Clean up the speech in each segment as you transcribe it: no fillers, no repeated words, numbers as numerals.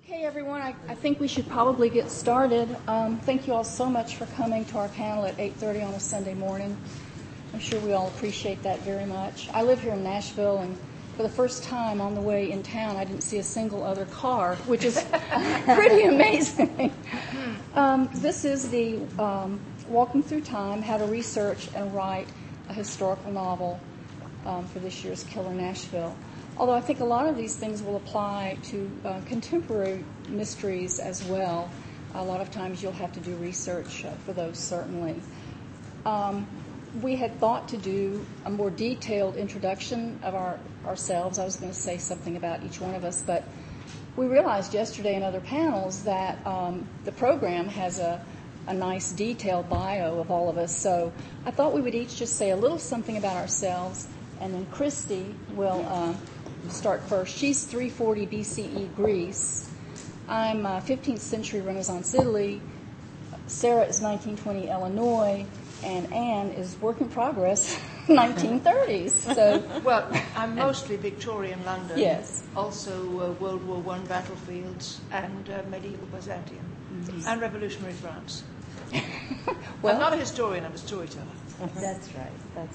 Okay, everyone, I think we should probably get started. Thank you all so much for coming to our panel at 8:30 on a Sunday morning. I'm sure we all appreciate that very much. I live here in Nashville, and for the first time on the way in town, I didn't see a single other car, which is pretty amazing. This is the Walking Through Time, How to Research and Write a Historical Novel for this year's Killer Nashville. Although I think a lot of these things will apply to contemporary mysteries as well. A lot of times you'll have to do research for those, certainly. We had thought to do a more detailed introduction of ourselves. I was going to say something about each one of us, but we realized yesterday in other panels that the program has a nice detailed bio of all of us. So I thought we would each just say a little something about ourselves, and then Christy will start first. She's 340 BCE Greece. I'm 15th century Renaissance Italy. Sarah is 1920 Illinois, and Anne is work in progress 1930s. So, well, I'm mostly Victorian London. Yes. Also World War I battlefields and medieval Byzantium and revolutionary France. Well, I'm not a historian, I'm a storyteller. That's right.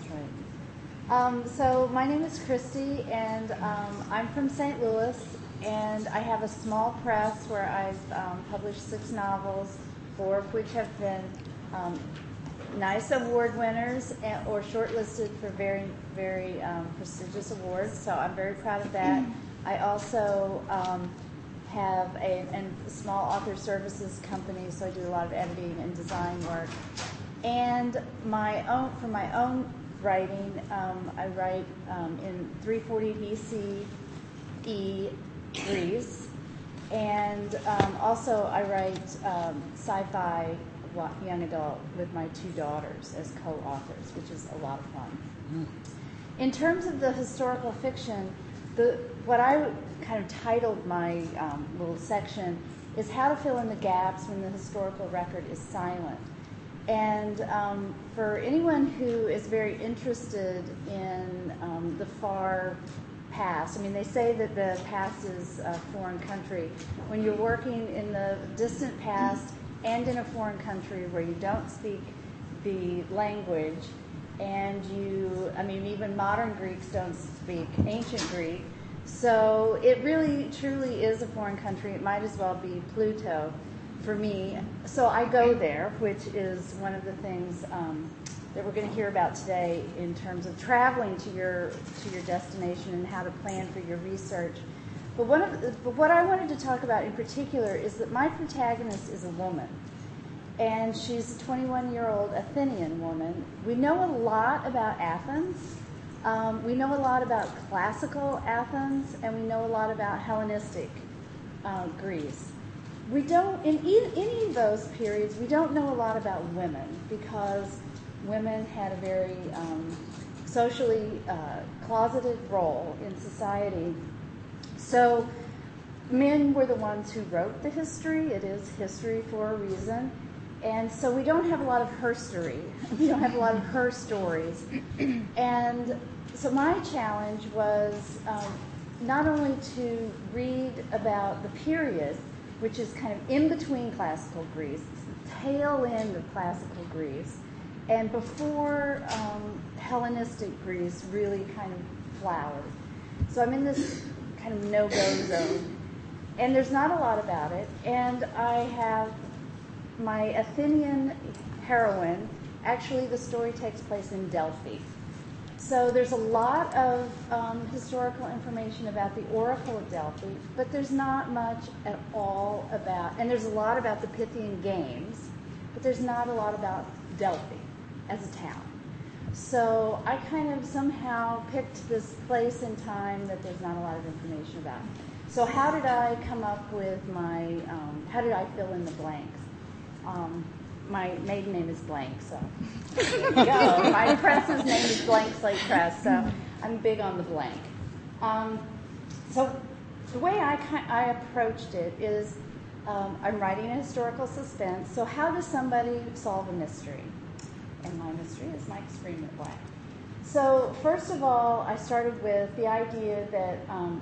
So my name is Christy, and I'm from St. Louis, and I have a small press where I've published 6 novels, 4 of which have been nice award winners or shortlisted for very, very prestigious awards, so I'm very proud of that. I also have a small author services company, so I do a lot of editing and design work. And for my own writing, I write in 340 BCE Greece, and also I write sci-fi young adult with my 2 daughters as co-authors, which is a lot of fun. In terms of the historical fiction, what I kind of titled my little section is How to Fill in the Gaps When the Historical Record is Silent. And for anyone who is very interested in the far past, I mean, they say that the past is a foreign country. When you're working in the distant past and in a foreign country where you don't speak the language, and even modern Greeks don't speak ancient Greek, so it really, truly is a foreign country. It might as well be Pluto for me. So I go there, which is one of the things that we're going to hear about today in terms of traveling to your destination and how to plan for your research. But what I wanted to talk about in particular is that my protagonist is a woman, and she's a 21-year-old Athenian woman. We know a lot about Athens. We know a lot about classical Athens, and we know a lot about Hellenistic Greece. We don't, in any of those periods, we don't know a lot about women, because women had a very socially closeted role in society. So men were the ones who wrote the history. It is history for a reason. And so we don't have a lot of herstory. We don't have a lot of her stories. And so my challenge was not only to read about the period, which is kind of in between classical Greece, it's the tail end of classical Greece, and before Hellenistic Greece really kind of flowered. So I'm in this kind of no-go zone, and there's not a lot about it, and I have my Athenian heroine. Actually, the story takes place in Delphi. So there's a lot of historical information about the Oracle of Delphi, but there's not much at all about, and there's a lot about the Pythian Games, but there's not a lot about Delphi as a town. So I kind of somehow picked this place and time that there's not a lot of information about. So how did I come up with how did I fill in the blanks? My maiden name is Blank, so there you go. My press's name is Blank Slate Press, so I'm big on the blank. So the way I approached it is I'm writing a historical suspense, so how does somebody solve a mystery? And my mystery is Mike's Freeman Black. So first of all, I started with the idea that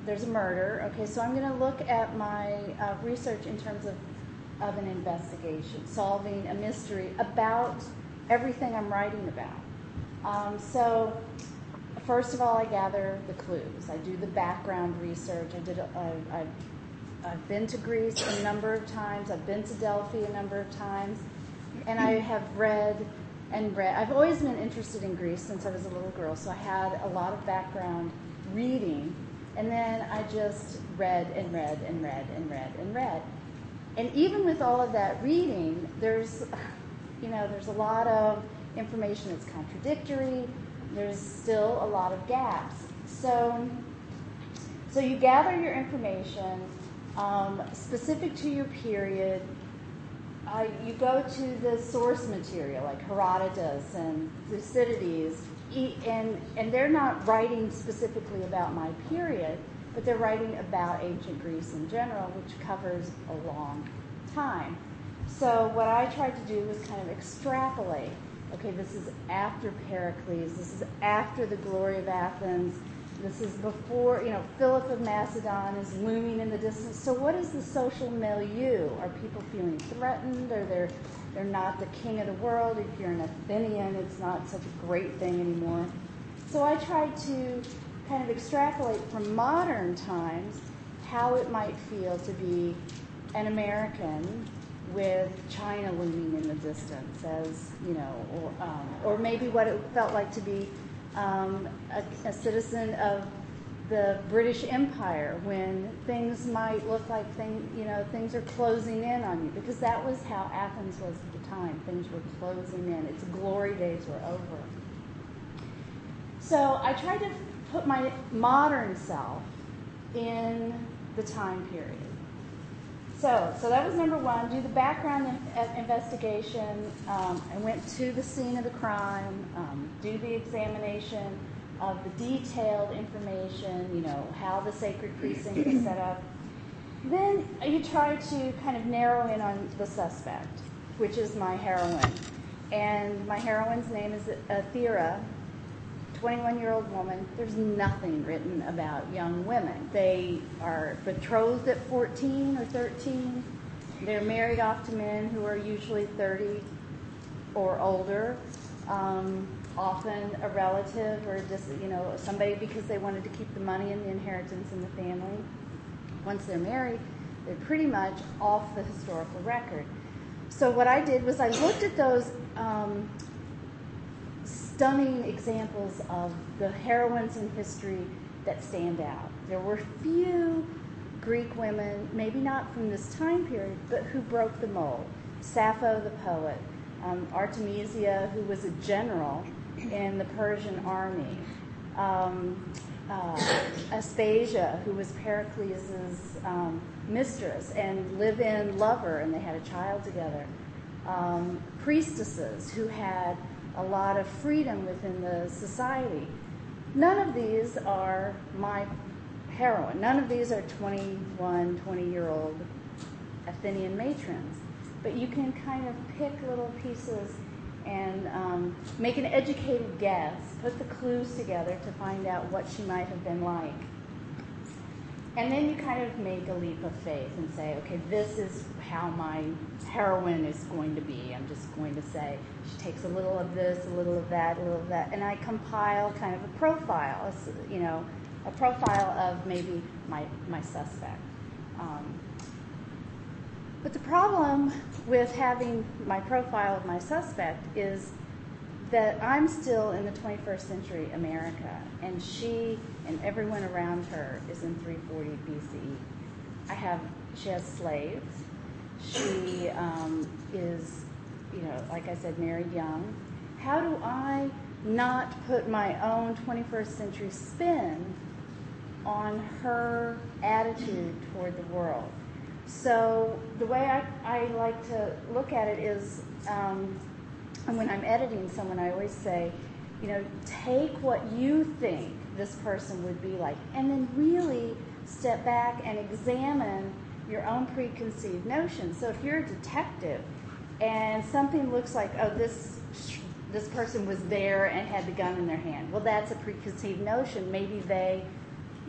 there's a murder. Okay, so I'm going to look at my research in terms of an investigation, solving a mystery about everything I'm writing about. So first of all, I gather the clues. I do the background research. I've been to Greece a number of times. I've been to Delphi a number of times. And I have read and read. I've always been interested in Greece since I was a little girl, so I had a lot of background reading. And then I just read and read and read and read and read. And even with all of that reading, there's a lot of information that's contradictory. There's still a lot of gaps. So you gather your information specific to your period. You go to the source material like Herodotus and Thucydides, and they're not writing specifically about my period, but they're writing about ancient Greece in general, which covers a long time. So what I tried to do was kind of extrapolate. Okay, this is after Pericles. This is after the glory of Athens. This is before, Philip of Macedon is looming in the distance. So what is the social milieu? Are people feeling threatened? Or they're not the king of the world? If you're an Athenian, it's not such a great thing anymore. So I tried to kind of extrapolate from modern times how it might feel to be an American with China looming in the distance, as or maybe what it felt like to be a citizen of the British Empire when things might look like things are closing in on you, because that was how Athens was at the time. Things were closing in. Its glory days were over. So I tried to put my modern self in the time period. So that was number one. Do the background investigation. I went to the scene of the crime. Do the examination of the detailed information. How the sacred precinct is set up. Then you try to kind of narrow in on the suspect, which is my heroine. And my heroine's name is Aethera, 21-year-old woman. There's nothing written about young women. They are betrothed at 14 or 13. They're married off to men who are usually 30 or older, often a relative or just, somebody because they wanted to keep the money and the inheritance in the family. Once they're married, they're pretty much off the historical record. So what I did was I looked at those stunning examples of the heroines in history that stand out. There were few Greek women, maybe not from this time period, but who broke the mold. Sappho the poet, Artemisia, who was a general in the Persian army, Aspasia, who was Pericles' mistress and live-in lover, and they had a child together. Priestesses who had a lot of freedom within the society. None of these are my heroine. None of these are 21, 20-year-old Athenian matrons. But you can kind of pick little pieces and make an educated guess, put the clues together to find out what she might have been like. And then you kind of make a leap of faith and say, okay, this is how my heroine is going to be. I'm just going to say she takes a little of this, a little of that, a little of that. And I compile kind of a profile, a profile of maybe my suspect. But the problem with having my profile of my suspect is that I'm still in the 21st century America, and she and everyone around her is in 340 BCE. She has slaves. She is, like I said, married young. How do I not put my own 21st century spin on her attitude toward the world? So the way I like to look at it is, and when I'm editing someone, I always say, take what you think this person would be like, and then really step back and examine your own preconceived notions. So if you're a detective and something looks like, oh, this person was there and had the gun in their hand, well, that's a preconceived notion. Maybe they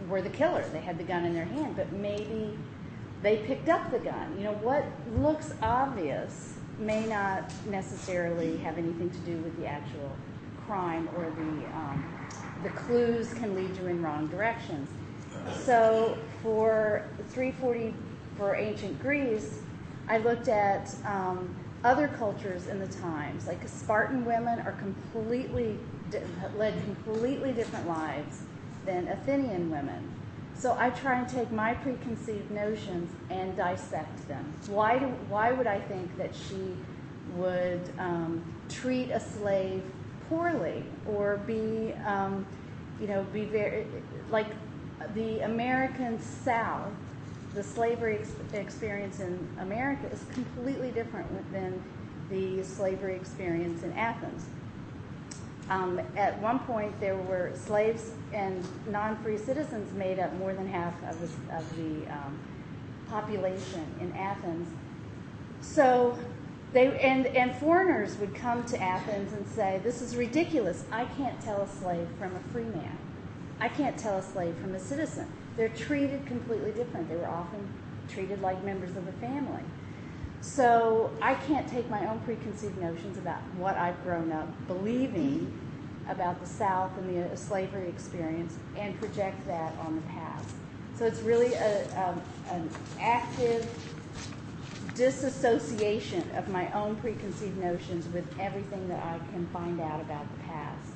were the killer. They had the gun in their hand, but maybe they picked up the gun. You know, what looks obvious may not necessarily have anything to do with the actual crime, or the clues can lead you in wrong directions. So for 340 for ancient Greece, I looked at other cultures in the times. Like Spartan women are led completely different lives than Athenian women. So I try and take my preconceived notions and dissect them. Why would I think that she would treat a slave poorly, or be very, like the American South, the slavery experience in America is completely different than the slavery experience in Athens. At one point, there were slaves and non-free citizens made up more than half of the population in Athens. So and foreigners would come to Athens and say, "This is ridiculous. I can't tell a slave from a free man. I can't tell a slave from a citizen." They're treated completely different. They were often treated like members of the family. So I can't take my own preconceived notions about what I've grown up believing about the South and the slavery experience and project that on the past. So it's really an active disassociation of my own preconceived notions with everything that I can find out about the past.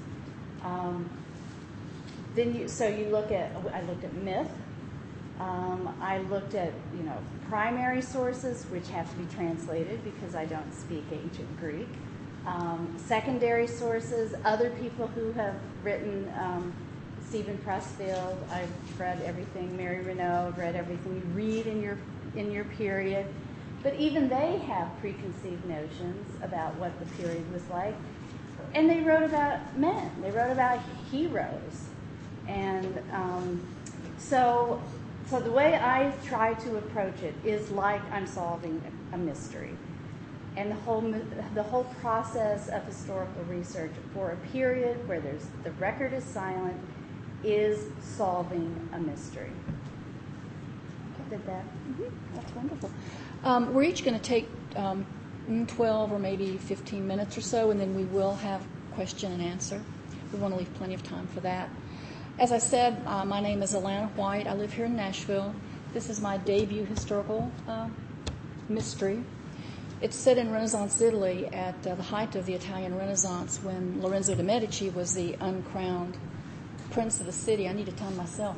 I looked at myth. I looked at, primary sources, which have to be translated because I don't speak ancient Greek. Secondary sources, other people who have written, Stephen Pressfield, I've read everything. Mary Renaud, I've read everything you read in your period. But even they have preconceived notions about what the period was like. And they wrote about men. They wrote about heroes. And so the way I try to approach it is like I'm solving a mystery. And the whole process of historical research for a period where the record is silent is solving a mystery. Did that? Mm-hmm. That's wonderful. We're each going to take 12 or maybe 15 minutes or so, and then we will have question and answer. We want to leave plenty of time for that. As I said, my name is Alana White. I live here in Nashville. This is my debut historical mystery. It's set in Renaissance Italy at the height of the Italian Renaissance, when Lorenzo de' Medici was the uncrowned prince of the city. I need to tell myself.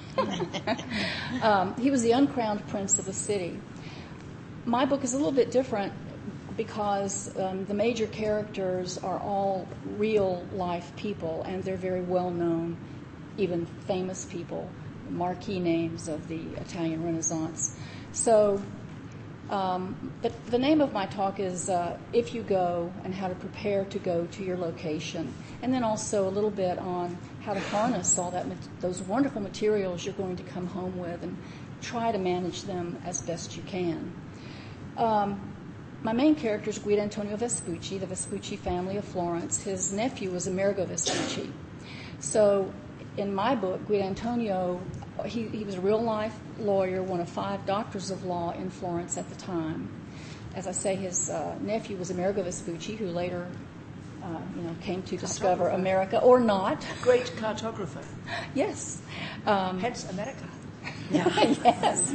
He was the uncrowned prince of the city. My book is a little bit different because the major characters are all real life people, and they're very well known, even famous people, marquee names of the Italian Renaissance. So the name of my talk is If You Go, and how to prepare to go to your location, and then also a little bit on how to harness all those wonderful materials you're going to come home with and try to manage them as best you can. My main character is Guido Antonio Vespucci, the Vespucci family of Florence. His nephew was Amerigo Vespucci. So in my book, Guido Antonio, he was a real-life lawyer, one of 5 doctors of law in Florence at the time. As I say, his nephew was Amerigo Vespucci, who later came to discover America, or not. Great cartographer. Yes. Hence America. Yes.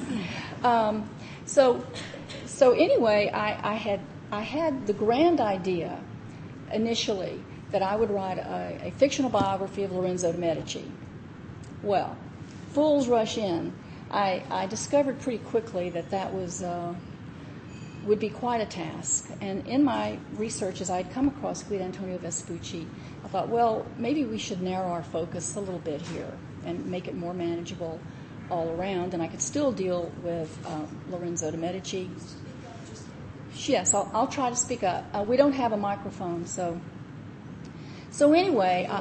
So anyway, I had the grand idea initially that I would write a fictional biography of Lorenzo de' Medici. Well, fools rush in. I discovered pretty quickly that was would be quite a task. And in my research, as I'd come across Guido Antonio Vespucci, I thought, well, maybe we should narrow our focus a little bit here and make it more manageable all around, and I could still deal with Lorenzo de' Medici. Yes, I'll try to speak up. We don't have a microphone, so anyway.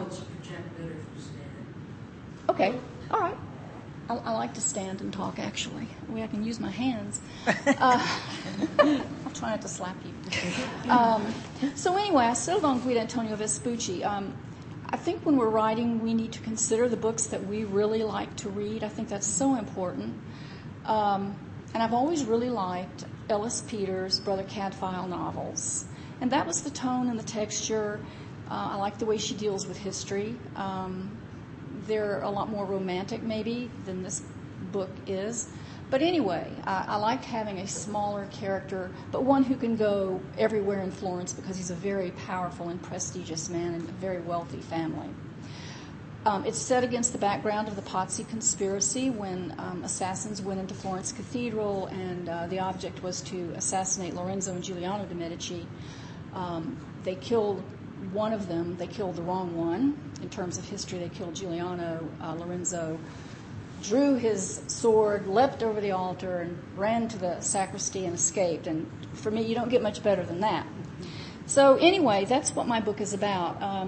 Okay, all right. I like to stand and talk, actually. I can use my hands. I'll try not to slap you. So anyway, I settled on Guido Antonio Vespucci. I think when we're writing, we need to consider the books that we really like to read. I think that's so important. And I've always really liked Ellis Peters' Brother Cadfael novels. And that was the tone and the texture. I like the way she deals with history. They're a lot more romantic, maybe, than this book is. But anyway, I liked having a smaller character, but one who can go everywhere in Florence because he's a very powerful and prestigious man and a very wealthy family. It's set against the background of the Pazzi conspiracy when assassins went into Florence Cathedral and the object was to assassinate Lorenzo and Giuliano de' Medici. They killed one of them. They killed the wrong one. In terms of history, they killed Giuliano. Lorenzo drew his sword, leapt over the altar, and ran to the sacristy and escaped. And for me, you don't get much better than that. So anyway, that's what my book is about.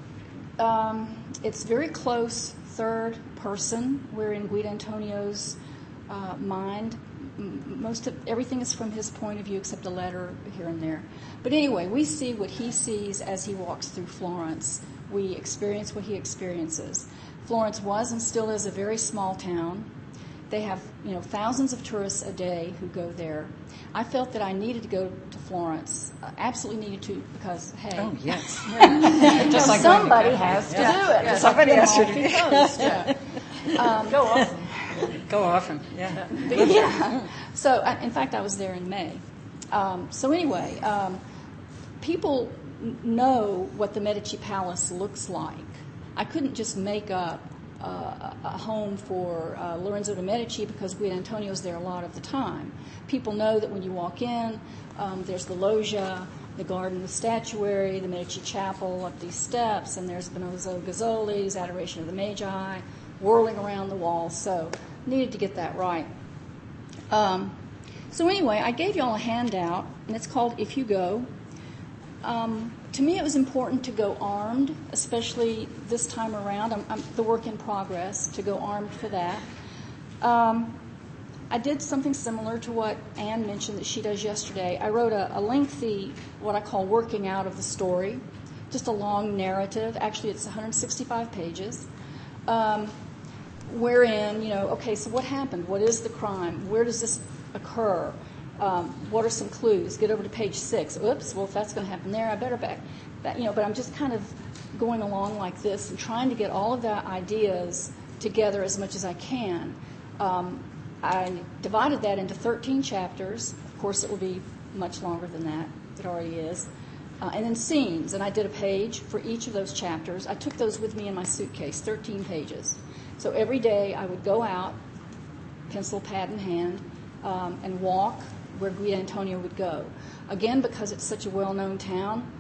It's very close third person. We're in Guidantonio's mind. Most of everything is from his point of view except a letter here and there. But anyway, we see what he sees as he walks through Florence. We experience what he experiences. Florence was and still is a very small town. They have, thousands of tourists a day who go there. I felt that I needed to go to Florence, absolutely needed to, because, hey. Oh, yes. Just like somebody has to do it. Yeah, somebody has to do it. Go often. Go often, yeah. Yeah. So, in fact, I was there in May. So anyway, people know what the Medici Palace looks like. I couldn't just make up a home for Lorenzo de' Medici because Guidantonio's there a lot of the time. People know that when you walk in, there's the loggia, the garden with statuary, the Medici Chapel up these steps, and there's Benozzo Gozzoli's Adoration of the Magi whirling around the walls. So needed to get that right. So anyway, I gave you all a handout, and it's called If You Go. To me, it was important to go armed, especially this time around. I'm the work in progress, to go armed for that. I did something similar to what Anne mentioned that she does yesterday. I wrote a lengthy, what I call working out of the story, just a long narrative. Actually, it's 165 pages, wherein, okay, so what happened? What is the crime? Where does this occur? What are some clues? Get over to page 6. Oops, well, if that's going to happen there, I better back. But I'm just kind of going along like this and trying to get all of the ideas together as much as I can. I divided that into 13 chapters. Of course, it will be much longer than that. It already is. And then scenes. And I did a page for each of those chapters. I took those with me in my suitcase, 13 pages. So every day I would go out, pencil, pad in hand, and walk where Guidantonio would go. Again, because it's such a well-known town,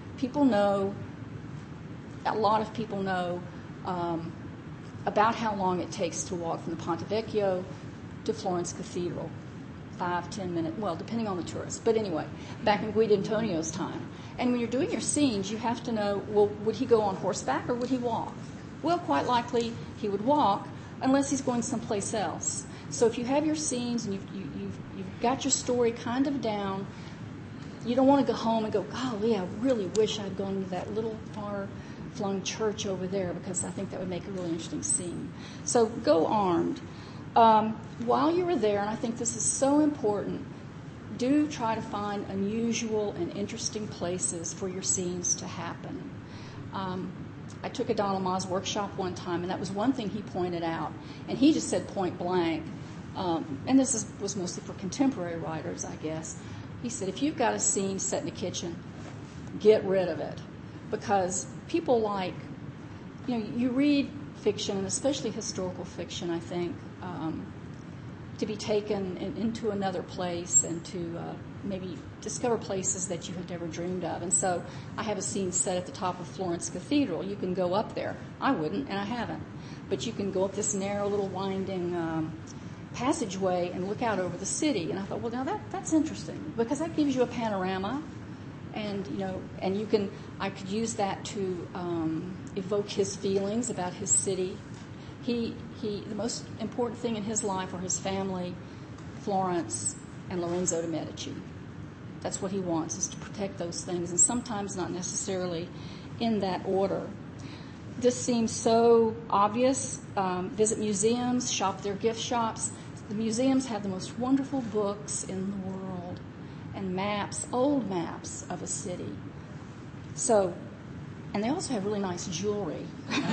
a lot of people know about how long it takes to walk from the Ponte Vecchio to Florence Cathedral. 5-10 minutes, well, depending on the tourist. But anyway, back in Guidantonio's time. And when you're doing your scenes, you have to know, well, would he go on horseback or would he walk? Well, quite likely he would walk unless he's going someplace else. So if you have your scenes and you've got your story kind of down, you don't want to go home and go, golly, I really wish I'd gone to that little far-flung church over there because I think that would make a really interesting scene. So go armed. While you were there, and I think this is so important, do try to find unusual and interesting places for your scenes to happen. I took a Donald Maas workshop one time, and that was one thing he pointed out. And he just said point blank, and this was mostly for contemporary writers, I guess. He said, if you've got a scene set in the kitchen, get rid of it. Because people like, you read fiction, and especially historical fiction, I think, to be taken into another place and to maybe discover places that you had never dreamed of. And so I have a scene set at the top of Florence Cathedral. You can go up there. I wouldn't, and I haven't. But you can go up this narrow little winding passageway and look out over the city. And I thought, well, now that's interesting because that gives you a panorama. And, and I could use that to evoke his feelings about his city. The most important thing in his life are his family, Florence, and Lorenzo de' Medici. That's what he wants, is to protect those things, and sometimes not necessarily in that order. This seems so obvious. Visit museums, shop at their gift shops. The museums have the most wonderful books in the world and maps, old maps of a city. So, and they also have really nice jewelry.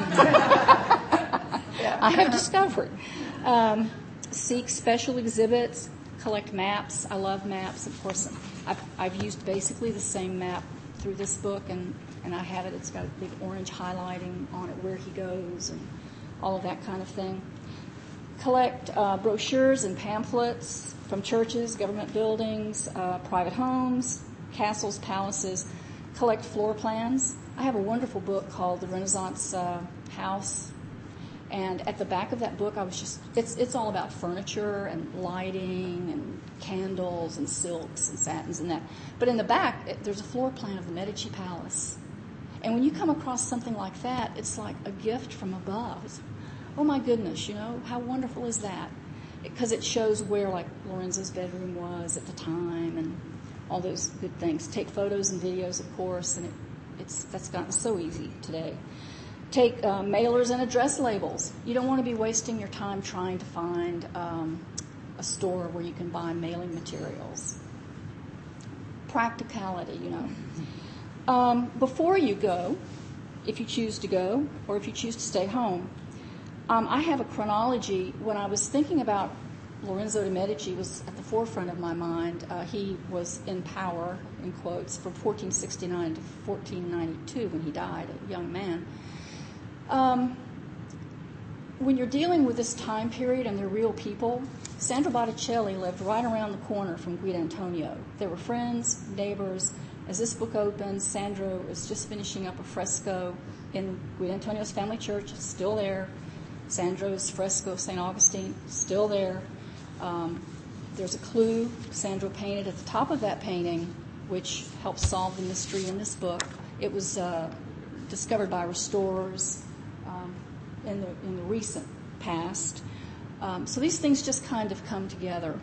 I have discovered. Seek special exhibits, collect maps. I love maps. Of course, I've used basically the same map through this book, and I have it. It's got a big orange highlighting on it where he goes and all of that kind of thing. Collect brochures and pamphlets from churches, government buildings, private homes, castles, palaces. Collect floor plans. I have a wonderful book called The Renaissance House. And at the back of that book, it's all about furniture and lighting and candles and silks and satins and that. But in the back, there's a floor plan of the Medici Palace. And when you come across something like that, it's like a gift from above. It's, oh my goodness, how wonderful is that? Because it shows where, like, Lorenzo's bedroom was at the time and all those good things. Take photos and videos, of course, and that's gotten so easy today. Take mailers and address labels. You don't want to be wasting your time trying to find a store where you can buy mailing materials. Practicality, Before you go, if you choose to go, or if you choose to stay home, I have a chronology. When I was thinking about Lorenzo de' Medici, was at the forefront of my mind. He was in power, in quotes, from 1469 to 1492 when he died, a young man. When you're dealing with this time period and they're real people, Sandro Botticelli lived right around the corner from Guidantonio. They were friends, neighbors. As this book opens, Sandro is just finishing up a fresco in Guidantonio's family church. It's still there. Sandro's fresco of St. Augustine, still there. There's a clue Sandro painted at the top of that painting, which helps solve the mystery in this book. It was discovered by restorers in the recent past. So these things just kind of come together.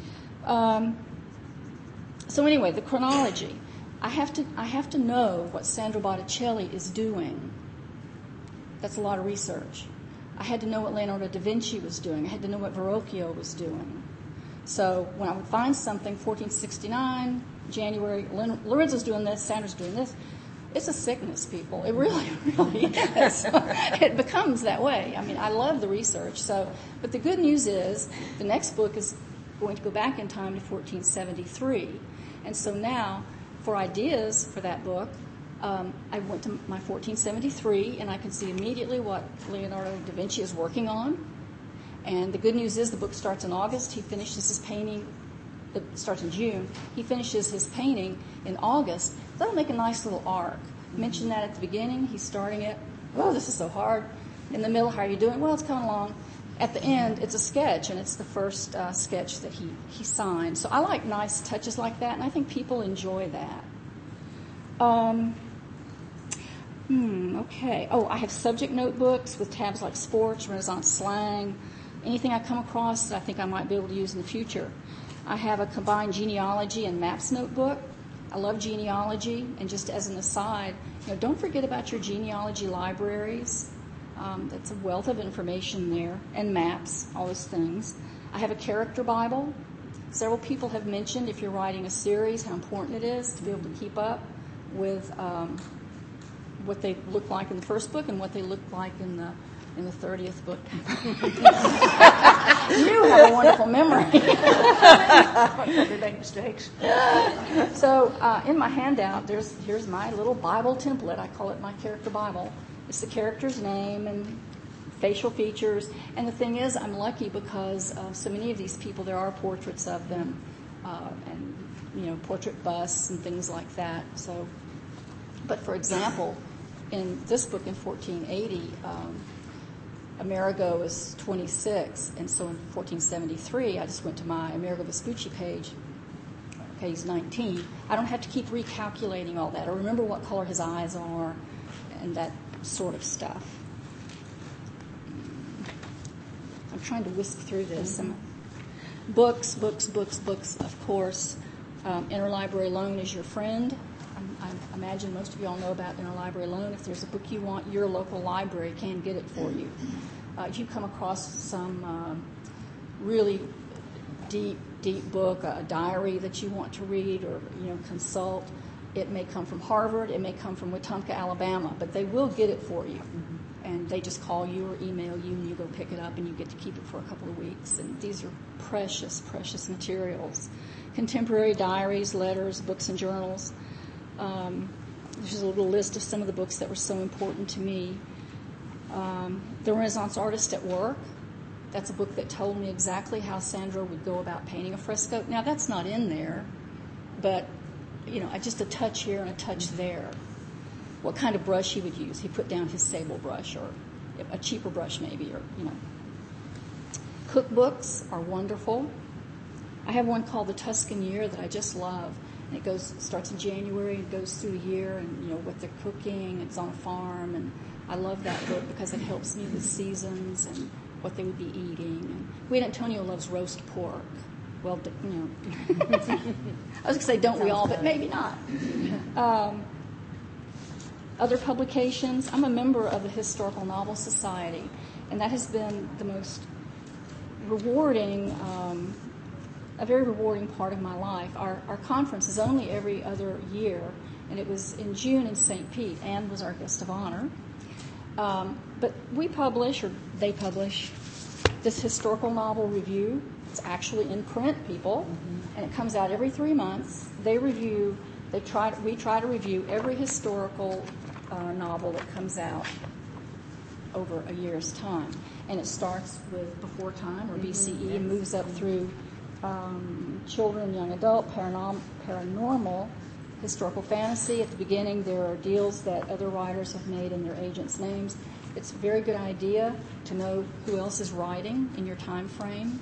So anyway, the chronology. I have to know what Sandro Botticelli is doing. That's a lot of research. I had to know what Leonardo da Vinci was doing. I had to know what Verrocchio was doing. So when I would find something, 1469, January, Lorenzo's doing this, Sandro's doing this, it's a sickness, people. It really, really is. It becomes that way. I mean, I love the research. But the good news is the next book is going to go back in time to 1473. And so now, for ideas for that book, I went to my 1473, and I can see immediately what Leonardo da Vinci is working on. And the good news is the book starts in August. He finishes his painting. It starts in June. He finishes his painting in August. That'll make a nice little arc. Mention that at the beginning. He's starting it. Oh, this is so hard. In the middle, how are you doing? Well, it's coming along. At the end, it's a sketch, and it's the first sketch that he signed. So I like nice touches like that, and I think people enjoy that. Okay. Oh, I have subject notebooks with tabs like sports, Renaissance slang, anything I come across that I think I might be able to use in the future. I have a combined genealogy and maps notebook. I love genealogy, and just as an aside, don't forget about your genealogy libraries. That's a wealth of information there, and maps, all those things. I have a character Bible. Several people have mentioned, if you're writing a series, how important it is to be able to keep up with what they look like in the first book and what they look like in the 30th book. You have a wonderful memory. They make mistakes. So in my handout, here's my little Bible template. I call it my character Bible. It's the character's name and facial features. And the thing is, I'm lucky because so many of these people, there are portraits of them, and portrait busts and things like that. So, but for example, in this book in 1480, Amerigo is 26, and so in 1473, I just went to my Amerigo Vespucci page. Okay, he's 19. I don't have to keep recalculating all that. I remember what color his eyes are and that sort of stuff. I'm trying to whisk through this. Books, of course. Interlibrary loan is your friend. I imagine most of you all know about Interlibrary Loan. If there's a book you want, your local library can get it for you. If you come across some really deep book, a diary that you want to read or consult, it may come from Harvard, it may come from Wetumpka, Alabama, but they will get it for you. And they just call you or email you, and you go pick it up, and you get to keep it for a couple of weeks. And these are precious, precious materials. Contemporary diaries, letters, books and journals. There's a little list of some of the books that were so important to me. The Renaissance Artist at Work. That's a book that told me exactly how Sandro would go about painting a fresco. Now, that's not in there, but, just a touch here and a touch there. What kind of brush he would use. He put down his sable brush or a cheaper brush maybe, or. Cookbooks are wonderful. I have one called The Tuscan Year that I just love. And it starts in January and goes through the year and, what they're cooking. It's on a farm, and I love that book because it helps me with seasons and what they would be eating. And Guido Antonio loves roast pork. Well, I was going to say don't we all, but maybe not. Other publications. I'm a member of the Historical Novel Society, and that has been the most rewarding, a very rewarding part of my life. Our conference is only every other year, and it was in June in St. Pete. Anne was our guest of honor. But we publish, or they publish, this historical novel review. It's actually in print, people, and it comes out every 3 months. We try to review every historical novel that comes out over a year's time. And it starts with Before Time, or BCE, and moves up through children, young adult, paranormal, historical fantasy. At the beginning, there are deals that other writers have made in their agents' names. It's a very good idea to know who else is writing in your time frame.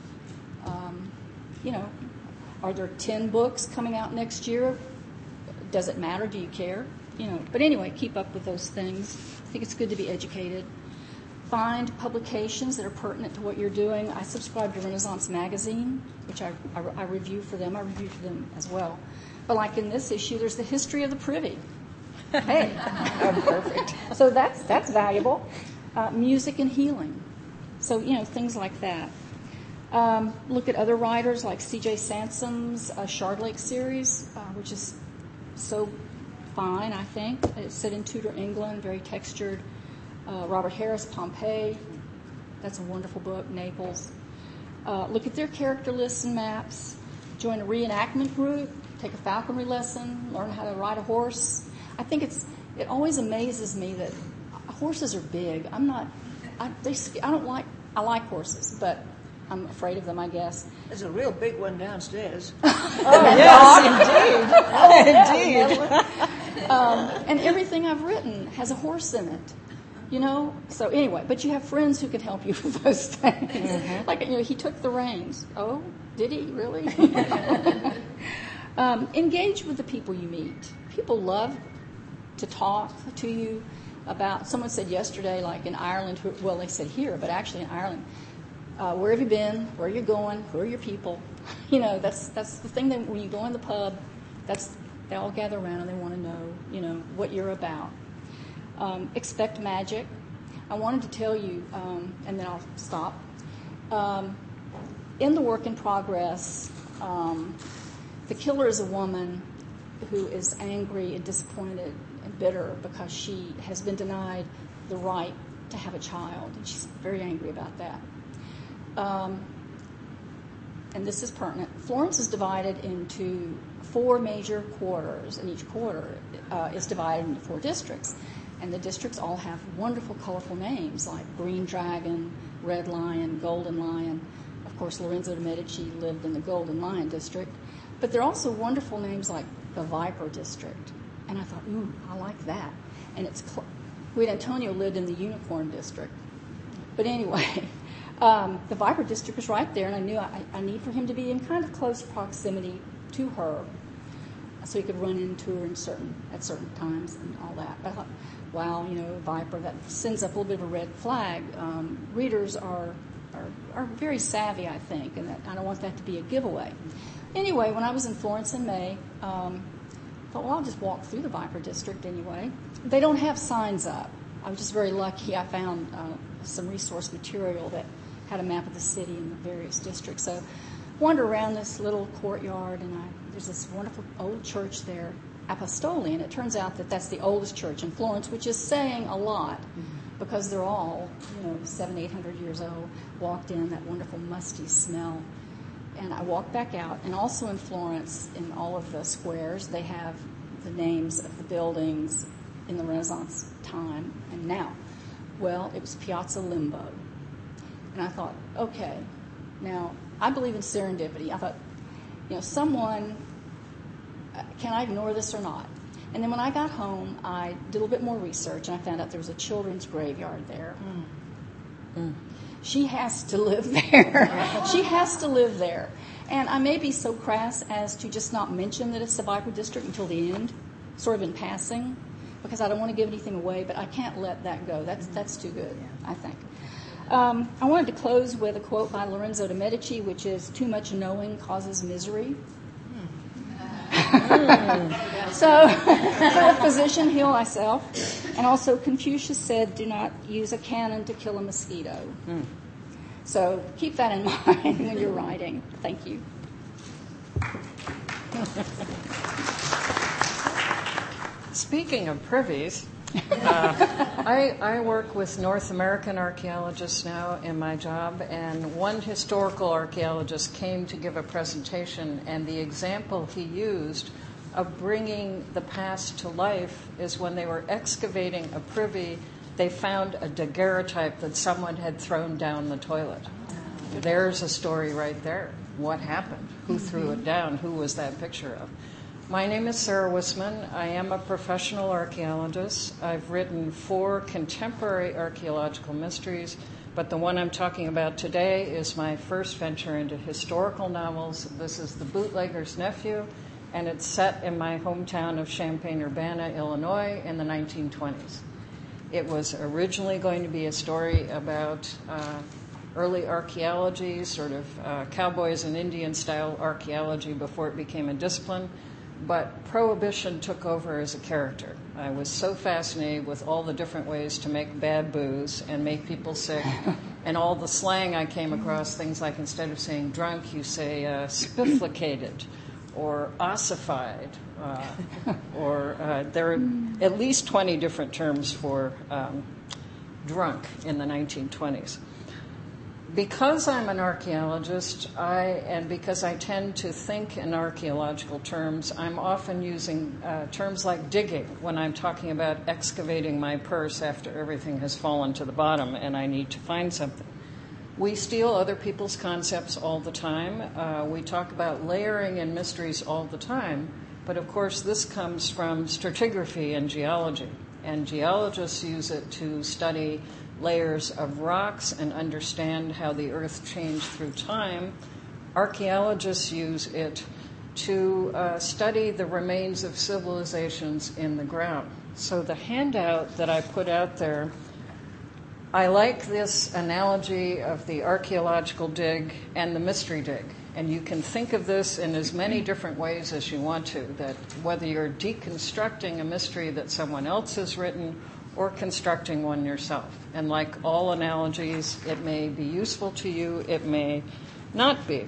Are there 10 books coming out next year? Does it matter? Do you care? But anyway, keep up with those things. I think it's good to be educated. Find publications that are pertinent to what you're doing. I subscribe to Renaissance Magazine, which I review for them. I review for them as well. But like in this issue, there's the history of the Privy. Hey, Perfect. So that's valuable. Music and healing. So, things like that. Look at other writers like C.J. Sansom's Shard Lake series, which is so fine, I think. It's set in Tudor England, very textured. Robert Harris, Pompeii. That's a wonderful book. Naples. Look at their character lists and maps. Join a reenactment group. Take a falconry lesson. Learn how to ride a horse. I think it always amazes me that horses are big. I like horses, but I'm afraid of them, I guess. There's a real big one downstairs. Yes, indeed. And everything I've written has a horse in it. So anyway, but you have friends who can help you with those things. Mm-hmm. Like, he took the reins. Oh, did he really? Engage with the people you meet. People love to talk to you about, someone said yesterday, like in Ireland, they said here, but actually in Ireland, where have you been? Where are you going? Who are your people? That's the thing that when you go in the pub, they all gather around and they want to know, what you're about. Expect magic. I wanted to tell you, and then I'll stop. In the work in progress, the killer is a woman who is angry and disappointed and bitter because she has been denied the right to have a child, and she's very angry about that. And this is pertinent. Florence is divided into 4 major quarters, and each quarter is divided into 4 districts. And the districts all have wonderful, colorful names like Green Dragon, Red Lion, Golden Lion. Of course, Lorenzo de' Medici lived in the Golden Lion district. But there are also wonderful names like the Viper district. And I thought, I like that. And Guido Antonio lived in the Unicorn district. But anyway, the Viper district was right there, and I knew I need for him to be in kind of close proximity to her so he could run into her at certain times and all that. But I thought, wow, Viper, that sends up a little bit of a red flag. Readers are very savvy, I think, and I don't want that to be a giveaway. Anyway, when I was in Florence in May, thought, well, I'll just walk through the Viper District anyway. They don't have signs up. I'm just very lucky. I found some resource material that had a map of the city and the various districts. So wander around this little courtyard, and there's this wonderful old church there, Apostoli, and it turns out that that's the oldest church in Florence, which is saying a lot because they're all, 700, 800 years old. Walked in, that wonderful musty smell. And I walked back out, and also in Florence, in all of the squares, they have the names of the buildings in the Renaissance time and now. Well, it was Piazza Limbo. And I thought, okay, now I believe in serendipity. I thought, someone, can I ignore this or not? And then when I got home, I did a little bit more research, and I found out there was a children's graveyard there. She has to live there. She has to live there. And I may be so crass as to just not mention that it's the Viper District until the end, sort of in passing, because I don't want to give anything away, but I can't let that go. That's too good, I think. I wanted to close with a quote by Lorenzo de Medici, which is, "Too much knowing causes misery." So a physician, heal thyself. And also Confucius said, do not use a cannon to kill a mosquito. So keep that in mind when you're writing. Thank you. Speaking of privies, I work with North American archaeologists now in my job, and one historical archaeologist came to give a presentation, and the example he used of bringing the past to life is when they were excavating a privy, they found a daguerreotype that someone had thrown down the toilet. There's a story right there. What happened? Who threw it down? Who was that picture of? My name is Sarah Wisman. I am a professional archaeologist. I've written 4 contemporary archaeological mysteries, but the one I'm talking about today is my first venture into historical novels. This is The Bootlegger's Nephew, and it's set in my hometown of Champaign-Urbana, Illinois, in the 1920s. It was originally going to be a story about early archaeology, sort of cowboys and Indian-style archaeology before it became a discipline. But Prohibition took over as a character. I was so fascinated with all the different ways to make bad booze and make people sick, and all the slang I came across, things like instead of saying drunk, you say spifflicated or ossified, or there are at least 20 different terms for drunk in the 1920s. Because I'm an archaeologist, and because I tend to think in archaeological terms, I'm often using terms like digging when I'm talking about excavating my purse after everything has fallen to the bottom and I need to find something. We steal other people's concepts all the time. We talk about layering in mysteries all the time, but of course this comes from stratigraphy and geology, and geologists use it to study layers of rocks and understand how the earth changed through time. Archaeologists use it to study the remains of civilizations in the ground. So the handout that I put out there, I like this analogy of the archaeological dig and the mystery dig. And you can think of this in as many different ways as you want to, that whether you're deconstructing a mystery that someone else has written or constructing one yourself. And like all analogies, it may be useful to you, it may not be.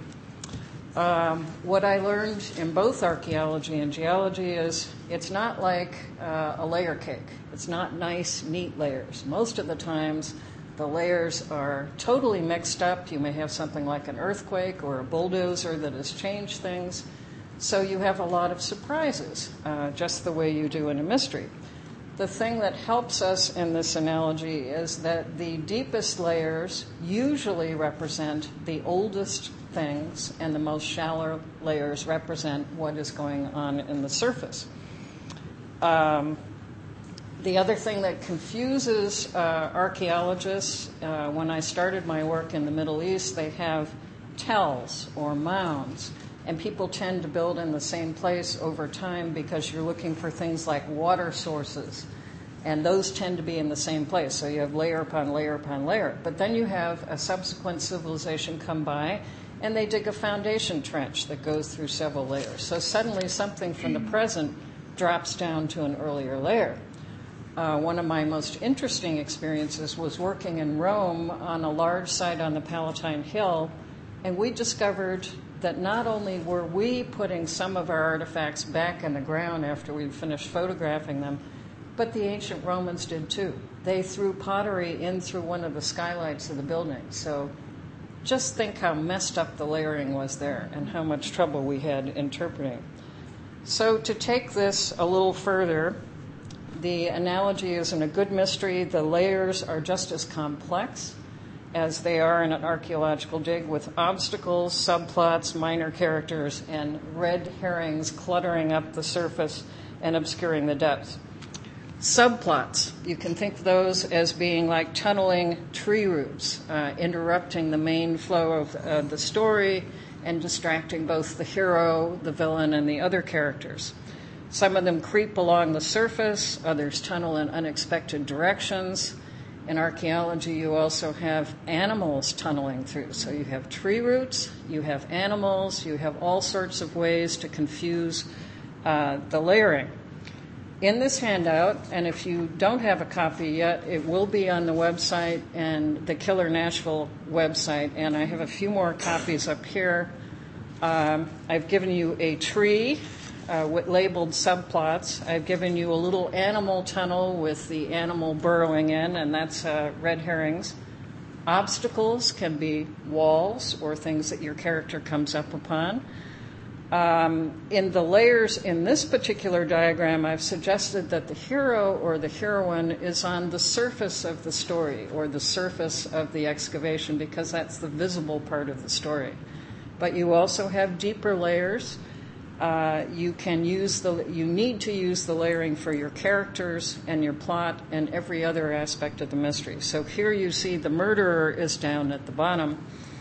What I learned in both archaeology and geology is it's not like a layer cake. It's not nice, neat layers. Most of the times, the layers are totally mixed up. You may have something like an earthquake or a bulldozer that has changed things. So you have a lot of surprises, just the way you do in a mystery. The thing that helps us in this analogy is that the deepest layers usually represent the oldest things, and the most shallow layers represent what is going on in the surface. The other thing that confuses archaeologists, when I started my work in the Middle East, they have tells or mounds, and people tend to build in the same place over time because you're looking for things like water sources, and those tend to be in the same place. So you have layer upon layer upon layer. But then you have a subsequent civilization come by, and they dig a foundation trench that goes through several layers. So suddenly something from the present drops down to an earlier layer. One of my most interesting experiences was working in Rome on a large site on the Palatine Hill, and we discovered that not only were we putting some of our artifacts back in the ground after we'd finished photographing them, but the ancient Romans did too. They threw pottery in through one of the skylights of the building. So just think how messed up the layering was there and how much trouble we had interpreting. So to take this a little further, the analogy is in A Good Mystery, the layers are just as complex as they are in an archaeological dig, with obstacles, subplots, minor characters, and red herrings cluttering up the surface and obscuring the depths. Subplots, you can think of those as being like tunneling tree roots, interrupting the main flow of the story and distracting both the hero, the villain, and the other characters. Some of them creep along the surface, others tunnel in unexpected directions. In archaeology, you also have animals tunneling through. So you have tree roots, you have animals, you have all sorts of ways to confuse the layering. In this handout, and if you don't have a copy yet, it will be on the website and the Killer Nashville website, and I have a few more copies up here. I've given you a tree with labeled subplots. I've given you a little animal tunnel with the animal burrowing in, and that's red herrings. Obstacles can be walls or things that your character comes up upon. In the layers in this particular diagram, I've suggested that the hero or the heroine is on the surface of the story or the surface of the excavation, because that's the visible part of the story. But you also have deeper layers. You need to use the layering for your characters and your plot and every other aspect of the mystery. So here you see the murderer is down at the bottom,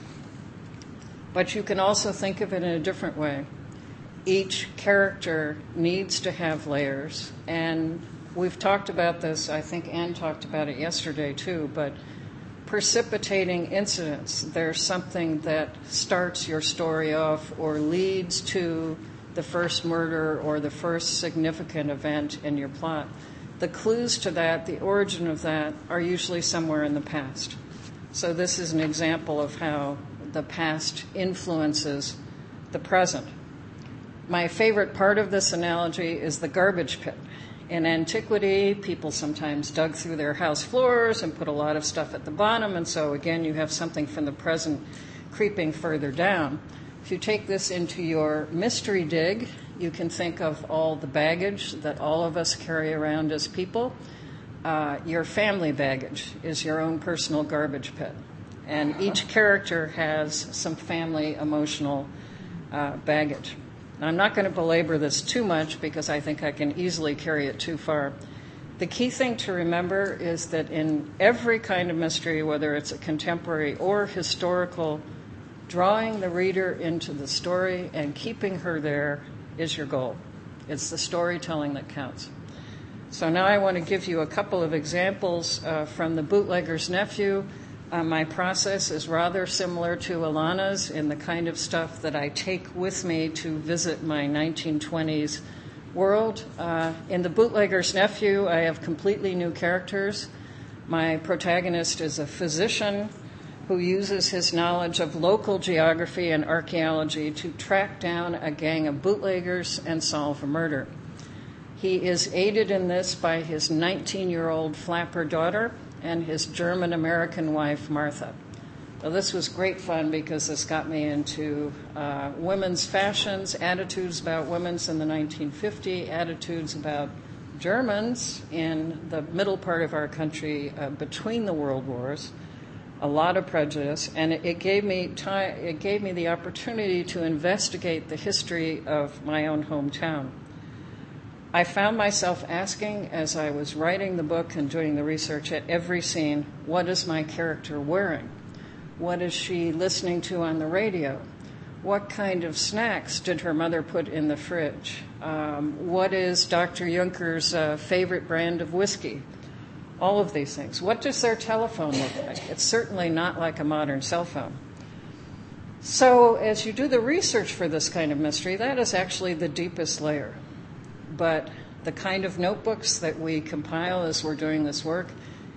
but you can also think of it in a different way. Each character needs to have layers, and we've talked about this, I think Anne talked about it yesterday too, but precipitating incidents. There's something that starts your story off or leads to the first murder or the first significant event in your plot. The clues to that, the origin of that, are usually somewhere in the past. So this is an example of how the past influences the present. My favorite part of this analogy is the garbage pit. In antiquity, people sometimes dug through their house floors and put a lot of stuff at the bottom, and so again you have something from the present creeping further down. If you take this into your mystery dig, you can think of all the baggage that all of us carry around as people. Your family baggage is your own personal garbage pit. And each character has some family emotional baggage. Now, I'm not going to belabor this too much because I think I can easily carry it too far. The key thing to remember is that in every kind of mystery, whether it's a contemporary or historical, drawing the reader into the story and keeping her there is your goal. It's the storytelling that counts. So now I want to give you a couple of examples from The Bootlegger's Nephew. My process is rather similar to Alana's in the kind of stuff that I take with me to visit my 1920s world. In The Bootlegger's Nephew, I have completely new characters. My protagonist is a physician who uses his knowledge of local geography and archaeology to track down a gang of bootleggers and solve a murder. He is aided in this by his 19-year-old flapper daughter and his German-American wife, Martha. Well, this was great fun because this got me into women's fashions, attitudes about women's in the 1950s, attitudes about Germans in the middle part of our country between the world wars, a lot of prejudice, and it gave me the opportunity to investigate the history of my own hometown. I found myself asking, as I was writing the book and doing the research at every scene, what is my character wearing? What is she listening to on the radio? What kind of snacks did her mother put in the fridge? What is Dr. Junker's favorite brand of whiskey? All of these things. What does their telephone look like? It's certainly not like a modern cell phone. So as you do the research for this kind of mystery, that is actually the deepest layer. But the kind of notebooks that we compile as we're doing this work,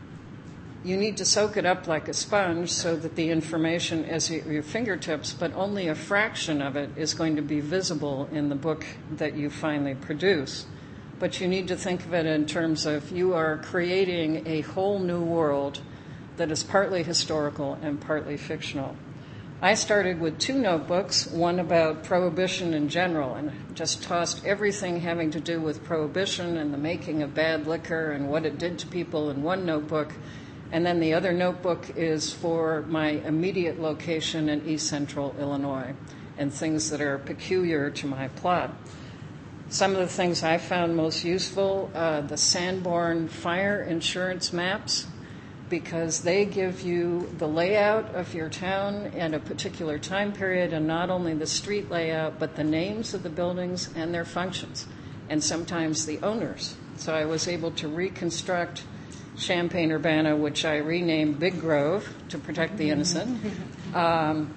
you need to soak it up like a sponge so that the information is at your fingertips, but only a fraction of it is going to be visible in the book that you finally produce. But you need to think of it in terms of you are creating a whole new world that is partly historical and partly fictional. I started with 2 notebooks, one about Prohibition in general, and just tossed everything having to do with Prohibition and the making of bad liquor and what it did to people in one notebook. And then the other notebook is for my immediate location in East Central Illinois and things that are peculiar to my plot. Some of the things I found most useful, the Sanborn fire insurance maps, because they give you the layout of your town at a particular time period, and not only the street layout, but the names of the buildings and their functions, and sometimes the owners. So I was able to reconstruct Champaign-Urbana, which I renamed Big Grove to protect the innocent, and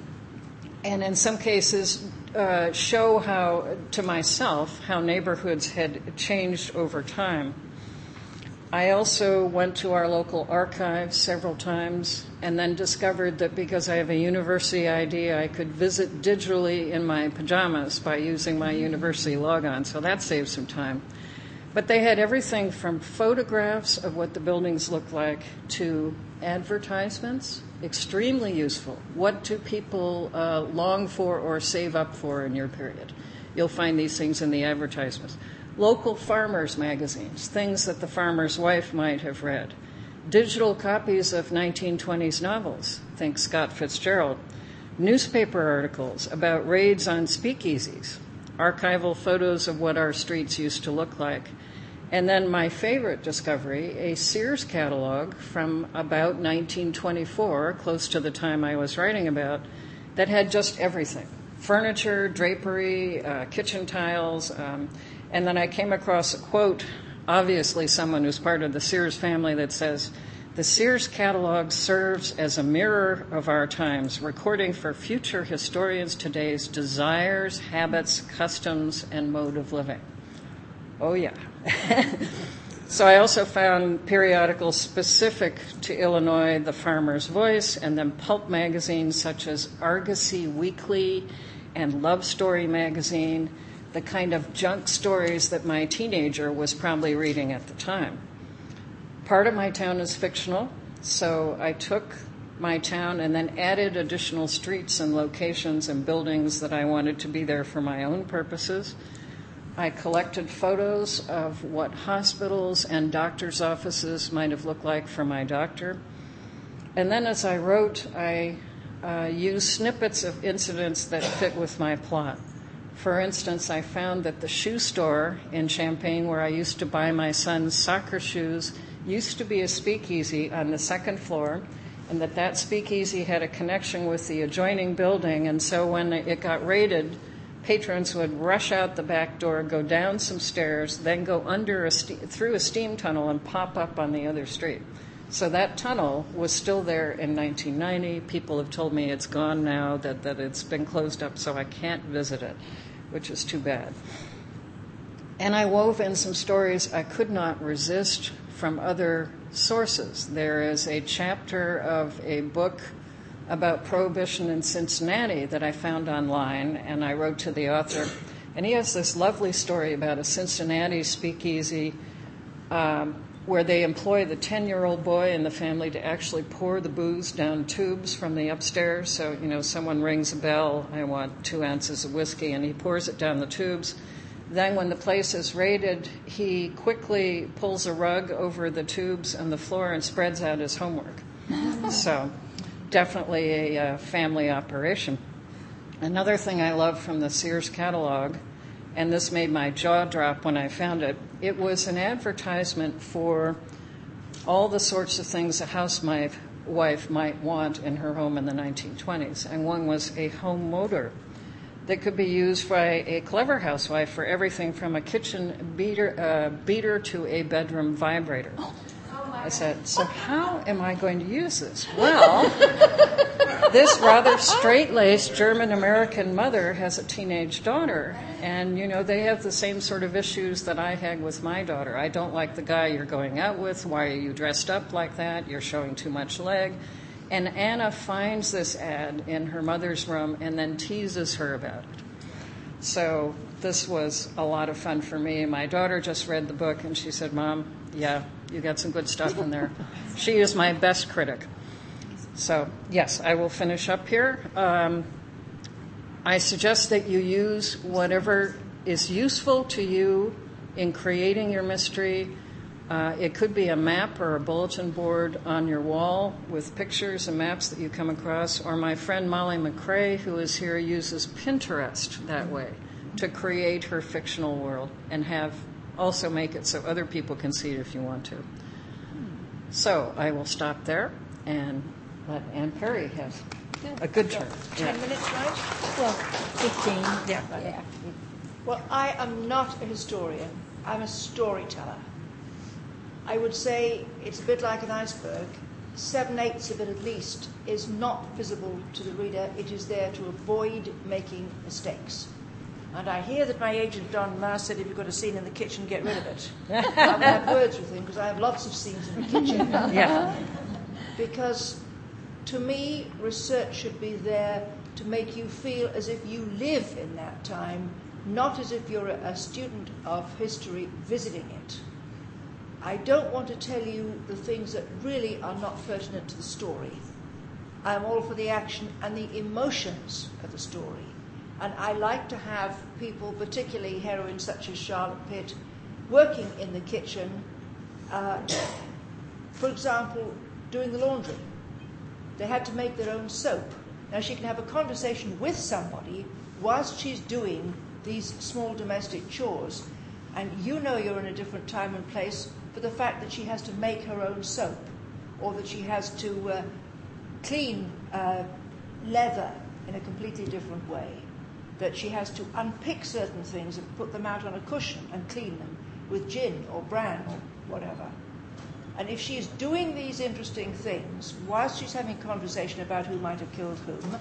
in some cases show how, to myself, how neighborhoods had changed over time. I also went to our local archives several times and then discovered that because I have a university ID, I could visit digitally in my pajamas by using my university logon, so that saved some time. But they had everything from photographs of what the buildings look like to advertisements, extremely useful. What do people long for or save up for in your period? You'll find these things in the advertisements. Local farmers' magazines, things that the farmer's wife might have read. Digital copies of 1920s novels, think Scott Fitzgerald. Newspaper articles about raids on speakeasies. Archival photos of what our streets used to look like. And then my favorite discovery, a Sears catalog from about 1924, close to the time I was writing about, that had just everything. Furniture, drapery, kitchen tiles. And then I came across a quote, obviously someone who's part of the Sears family, that says, "The Sears catalog serves as a mirror of our times, recording for future historians today's desires, habits, customs, and mode of living." Oh, yeah. So I also found periodicals specific to Illinois, The Farmer's Voice, and then pulp magazines such as Argosy Weekly and Love Story magazine, the kind of junk stories that my teenager was probably reading at the time. Part of my town is fictional, so I took my town and then added additional streets and locations and buildings that I wanted to be there for my own purposes. I collected photos of what hospitals and doctors' offices might have looked like for my doctor. And then as I wrote, I used snippets of incidents that fit with my plot. For instance, I found that the shoe store in Champaign, where I used to buy my son's soccer shoes, used to be a speakeasy on the second floor, and that speakeasy had a connection with the adjoining building. And so when it got raided, patrons would rush out the back door, go down some stairs, then go through a steam tunnel and pop up on the other street. So that tunnel was still there in 1990. People have told me it's gone now, that it's been closed up, so I can't visit it, which is too bad. And I wove in some stories I could not resist from other sources. There is a chapter of a book about Prohibition in Cincinnati that I found online, and I wrote to the author. And he has this lovely story about a Cincinnati speakeasy where they employ the 10-year-old boy in the family to actually pour the booze down tubes from the upstairs. So, someone rings a bell, I want 2 ounces of whiskey, and he pours it down the tubes. Then when the place is raided, he quickly pulls a rug over the tubes and the floor and spreads out his homework. So definitely a family operation. Another thing I love from the Sears catalog, and this made my jaw drop when I found it, it was an advertisement for all the sorts of things a housewife might want in her home in the 1920s. And one was a home motor that could be used by a clever housewife for everything from a kitchen beater to a bedroom vibrator. I said, so how am I going to use this? Well, this rather straight-laced German-American mother has a teenage daughter, and, they have the same sort of issues that I had with my daughter. I don't like the guy you're going out with. Why are you dressed up like that? You're showing too much leg. And Anna finds this ad in her mother's room and then teases her about it. So this was a lot of fun for me. My daughter just read the book, and she said, Mom, yeah, you got some good stuff in there. She is my best critic. So, yes, I will finish up here. I suggest that you use whatever is useful to you in creating your mystery. It could be a map or a bulletin board on your wall with pictures and maps that you come across. Or my friend Molly McRae, who is here, uses Pinterest that way to create her fictional world and also make it so other people can see it if you want to. So I will stop there and let Ann Perry have a good turn. 10 minutes, right? Well, 15. Yeah. Well, I am not a historian. I'm a storyteller. I would say it's a bit like an iceberg. 7/8 of it at least is not visible to the reader. It is there to avoid making mistakes. And I hear that my agent, Don Marr, said if you've got a scene in the kitchen, get rid of it. I've had words with him because I have lots of scenes in the kitchen. Yeah. Because to me, research should be there to make you feel as if you live in that time, not as if you're a student of history visiting it. I don't want to tell you the things that really are not pertinent to the story. I'm all for the action and the emotions of the story. And I like to have people, particularly heroines such as Charlotte Pitt, working in the kitchen, for example, doing the laundry. They had to make their own soap. Now she can have a conversation with somebody whilst she's doing these small domestic chores, and you're in a different time and place for the fact that she has to make her own soap, or that she has to clean leather in a completely different way, that she has to unpick certain things and put them out on a cushion and clean them with gin or bran or whatever. And if she's doing these interesting things whilst she's having a conversation about who might have killed whom,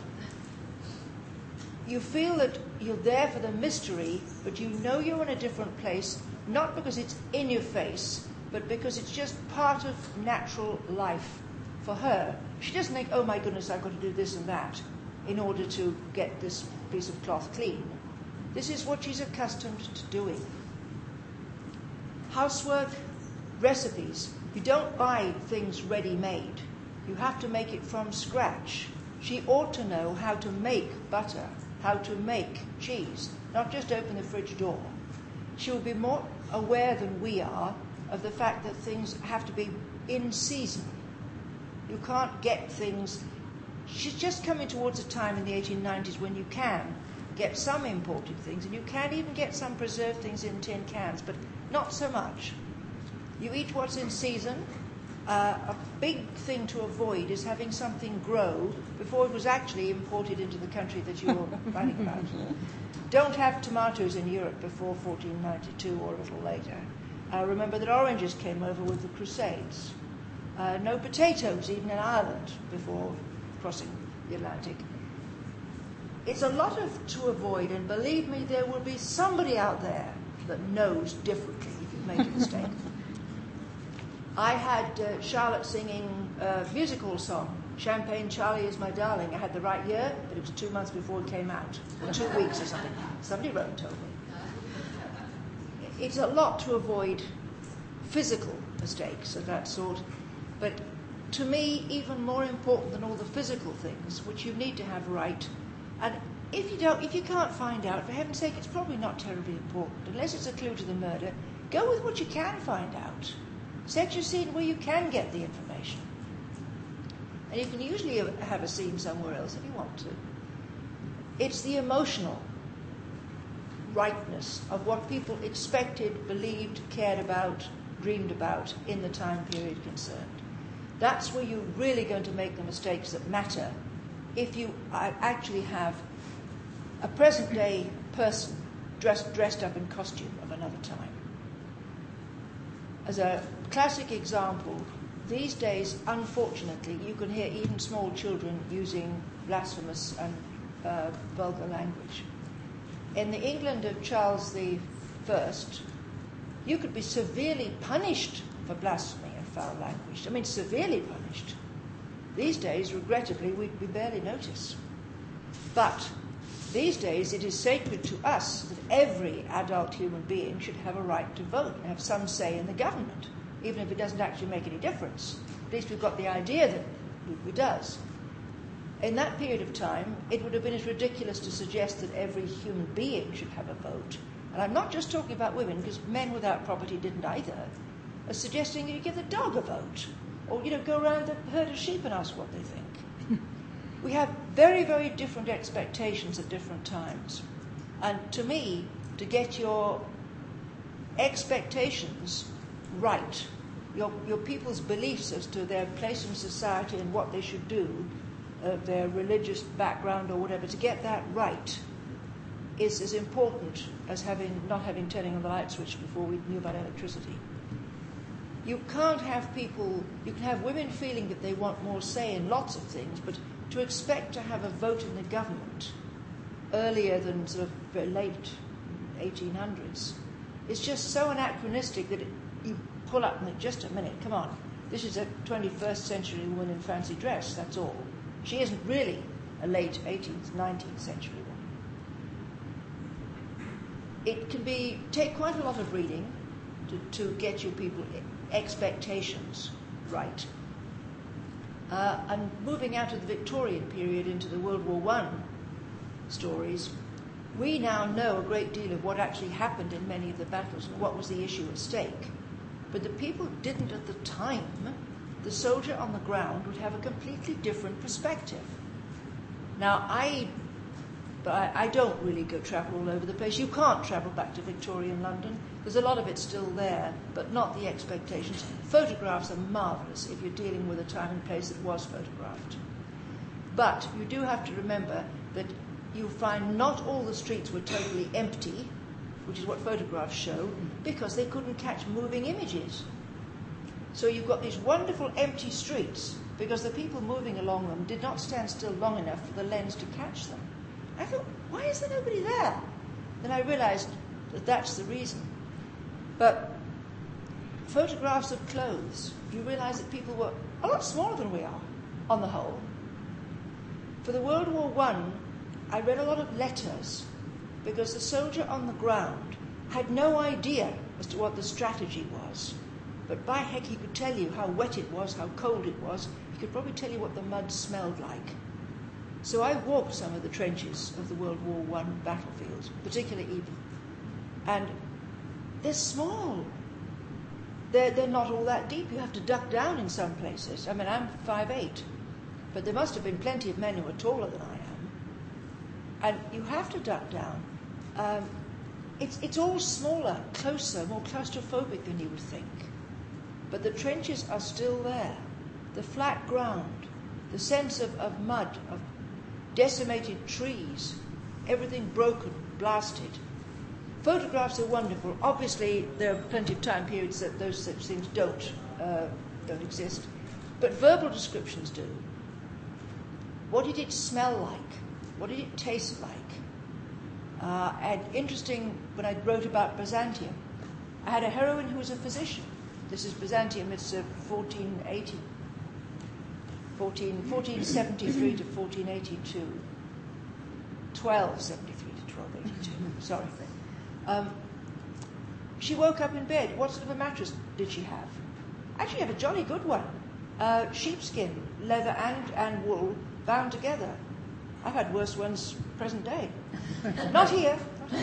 you feel that you're there for the mystery, but you're in a different place, not because it's in your face, but because it's just part of natural life for her. She doesn't think, oh my goodness, I've got to do this and that in order to get this piece of cloth clean. This is what she's accustomed to doing. Housework, recipes. You don't buy things ready-made. You have to make it from scratch. She ought to know how to make butter, how to make cheese, not just open the fridge door. She will be more aware than we are of the fact that things have to be in season. You can't get things. She's just coming towards a time in the 1890s when you can get some imported things, and you can even get some preserved things in tin cans, but not so much. You eat what's in season. A big thing to avoid is having something grow before it was actually imported into the country that you're writing about. Don't have tomatoes in Europe before 1492 or a little later. Remember that oranges came over with the Crusades. No potatoes even in Ireland before crossing the Atlantic. It's a lot to avoid, and believe me, there will be somebody out there that knows differently if you've made a mistake. I had Charlotte singing a musical song, Champagne Charlie is My Darling. I had the right year, but it was 2 months before it came out, or 2 weeks or something. Somebody wrote and told me. It's a lot to avoid physical mistakes of that sort, but to me, even more important than all the physical things, which you need to have right. And if you can't find out, for heaven's sake, it's probably not terribly important. Unless it's a clue to the murder, go with what you can find out. Set your scene where you can get the information. And you can usually have a scene somewhere else if you want to. It's the emotional rightness of what people expected, believed, cared about, dreamed about in the time period concerned. That's where you're really going to make the mistakes that matter if you actually have a present-day person dressed up in costume of another time. As a classic example, these days, unfortunately, you can hear even small children using blasphemous and vulgar language. In the England of Charles I, you could be severely punished for blasphemy and foul language. I mean, severely punished. These days, regrettably, we barely notice. But these days, it is sacred to us that every adult human being should have a right to vote and have some say in the government, even if it doesn't actually make any difference. At least we've got the idea that it does. In that period of time, it would have been as ridiculous to suggest that every human being should have a vote. And I'm not just talking about women, because men without property didn't either, as suggesting you give the dog a vote, or go around the herd of sheep and ask what they think. We have very, very different expectations at different times. And to me, to get your expectations right, your people's beliefs as to their place in society and what they should do, their religious background or whatever, to get that right is as important as not having turning on the light switch before we knew about electricity. You can't have people, you can have women feeling that they want more say in lots of things, but to expect to have a vote in the government earlier than sort of very late 1800s is just so anachronistic that you pull up and think, just a minute, come on, this is a 21st century woman in fancy dress, that's all. She isn't really a late 18th, 19th century woman. It can take quite a lot of reading to get your people expectations right. And moving out of the Victorian period into the World War I stories, we now know a great deal of what actually happened in many of the battles and what was the issue at stake. But the people didn't at the time. The soldier on the ground would have a completely different perspective. Now, I don't really go travel all over the place. You can't travel back to Victorian London. There's a lot of it still there, but not the expectations. Photographs are marvellous if you're dealing with a time and place that was photographed. But you do have to remember that you find not all the streets were totally empty, which is what photographs show, because they couldn't catch moving images. So you've got these wonderful empty streets because the people moving along them did not stand still long enough for the lens to catch them. I thought, why is there nobody there? Then I realized that that's the reason. But photographs of clothes, you realize that people were a lot smaller than we are, on the whole. For the World War I read a lot of letters because the soldier on the ground had no idea as to what the strategy was. But by heck, he could tell you how wet it was, how cold it was. He could probably tell you what the mud smelled like. So I walked some of the trenches of the World War I battlefields, particularly Ypres. And they're small. They're not all that deep. You have to duck down in some places. I mean, I'm 5'8", but there must have been plenty of men who were taller than I am. And you have to duck down. It's all smaller, closer, more claustrophobic than you would think. But the trenches are still there. The flat ground, the sense of mud, of decimated trees, everything broken, blasted. Photographs are wonderful. Obviously, there are plenty of time periods that those such things don't exist. But verbal descriptions do. What did it smell like? What did it taste like? And interesting, when I wrote about Byzantium, I had a heroine who was a physician. This is Byzantium, it's 1473 to 1482. 1273 to 1282, sorry. She woke up in bed. What sort of a mattress did she have? Actually, had a jolly good one. Sheepskin, leather and wool bound together. I've had worse ones present day. Not here.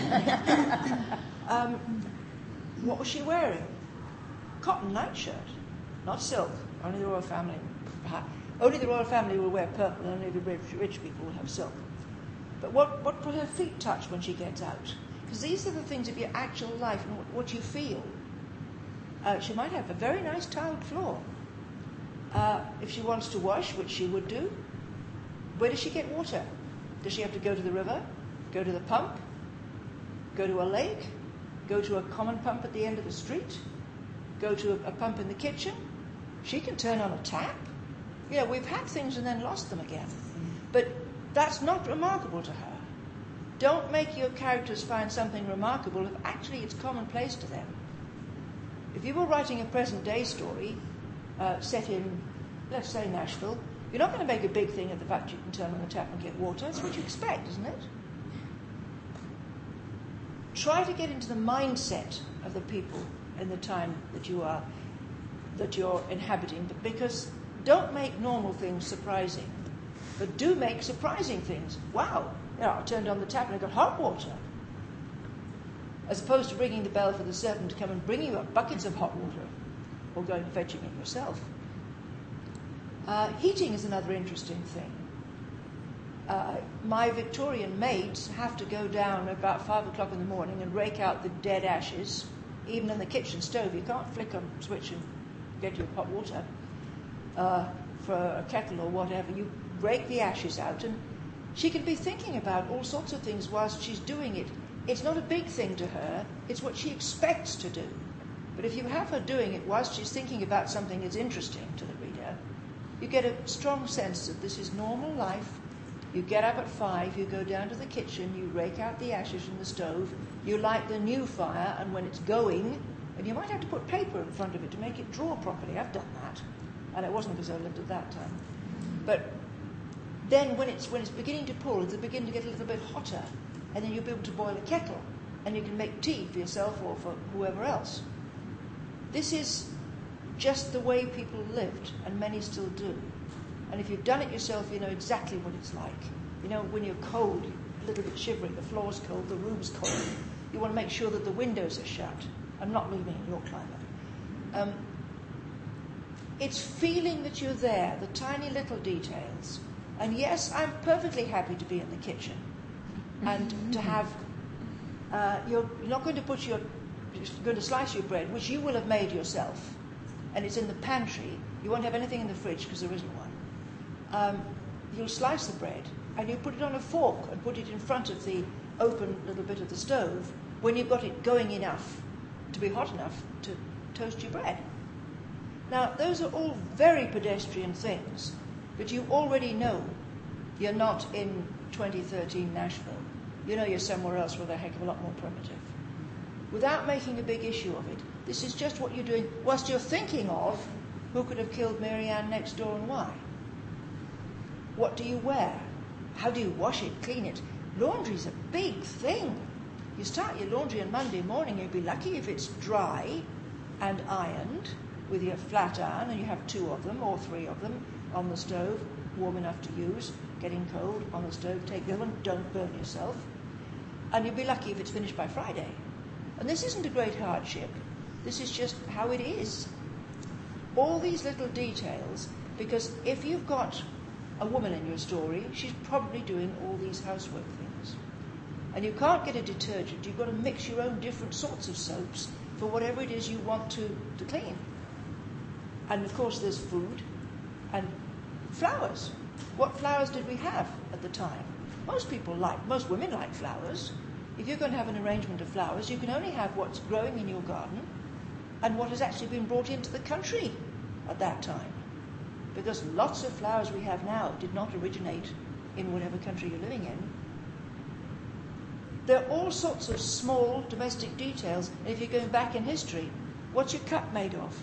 What was she wearing? Cotton nightshirt, not silk. Only the royal family. Only the royal family will wear purple, and only the rich people will have silk. But what will her feet touch when she gets out? Because these are the things of your actual life and what you feel. She might have a very nice tiled floor. If she wants to wash, which she would do, where does she get water? Does she have to go to the river? Go to the pump? Go to a lake? Go to a common pump at the end of the street? Go to a pump in the kitchen? She can turn on a tap. Yeah, we've had things and then lost them again. But that's not remarkable to her. Don't make your characters find something remarkable if actually it's commonplace to them. If you were writing a present-day story set in, let's say, Nashville, you're not going to make a big thing of the fact you can turn on the tap and get water. That's what you expect, isn't it? Try to get into the mindset of the people in the time that you're inhabiting, but because don't make normal things surprising, but do make surprising things. Wow, I turned on the tap and I got hot water. As opposed to ringing the bell for the servant to come and bring you up buckets of hot water, or going and fetching it yourself. Heating is another interesting thing. My Victorian maids have to go down about 5 o'clock in the morning and rake out the dead ashes, even in the kitchen stove. You can't flick a switch and get your hot water for a kettle or whatever. You rake the ashes out, and she can be thinking about all sorts of things whilst she's doing it. It's not a big thing to her, it's what she expects to do. But if you have her doing it whilst she's thinking about something that's interesting to the reader, you get a strong sense that this is normal life. You get up at 5, you go down to the kitchen, you rake out the ashes from the stove, you light the new fire, and when it's going, and you might have to put paper in front of it to make it draw properly. I've done that. And it wasn't because I lived at that time. But then when it's beginning to pull, it'll begin to get a little bit hotter, and then you'll be able to boil a kettle, and you can make tea for yourself or for whoever else. This is just the way people lived, and many still do. And if you've done it yourself, you know exactly what it's like. You know, when you're cold, you're a little bit shivering, the floor's cold, the room's cold. You want to make sure that the windows are shut. I'm not living in your climate. It's feeling that you're there, the tiny little details. And yes, I'm perfectly happy to be in the kitchen and to have, you're not going to you're going to slice your bread, which you will have made yourself, and it's in the pantry. You won't have anything in the fridge because there isn't one. You'll slice the bread and you put it on a fork and put it in front of the open little bit of the stove when you've got it going enough to be hot enough to toast your bread. Now, those are all very pedestrian things, but you already know you're not in 2013 Nashville. You know you're somewhere else where they're a heck of a lot more primitive. Without making a big issue of it, this is just what you're doing whilst you're thinking of who could have killed Mary Ann next door and why. What do you wear? How do you wash it, clean it? Laundry's a big thing. You start your laundry on Monday morning, you'll be lucky if it's dry and ironed with your flat iron, and you have 2 of them or 3 of them on the stove, warm enough to use, getting cold on the stove, take the other one, don't burn yourself. And you'll be lucky if it's finished by Friday. And this isn't a great hardship. This is just how it is. All these little details, because if you've got a woman in your story, she's probably doing all these housework things. And you can't get a detergent. You've got to mix your own different sorts of soaps for whatever it is you want to clean. And of course there's food and flowers. What flowers did we have at the time? Most women like flowers. If you're going to have an arrangement of flowers, you can only have what's growing in your garden and what has actually been brought into the country at that time. Because lots of flowers we have now did not originate in whatever country you're living in. There are all sorts of small domestic details. And if you're going back in history, what's your cup made of?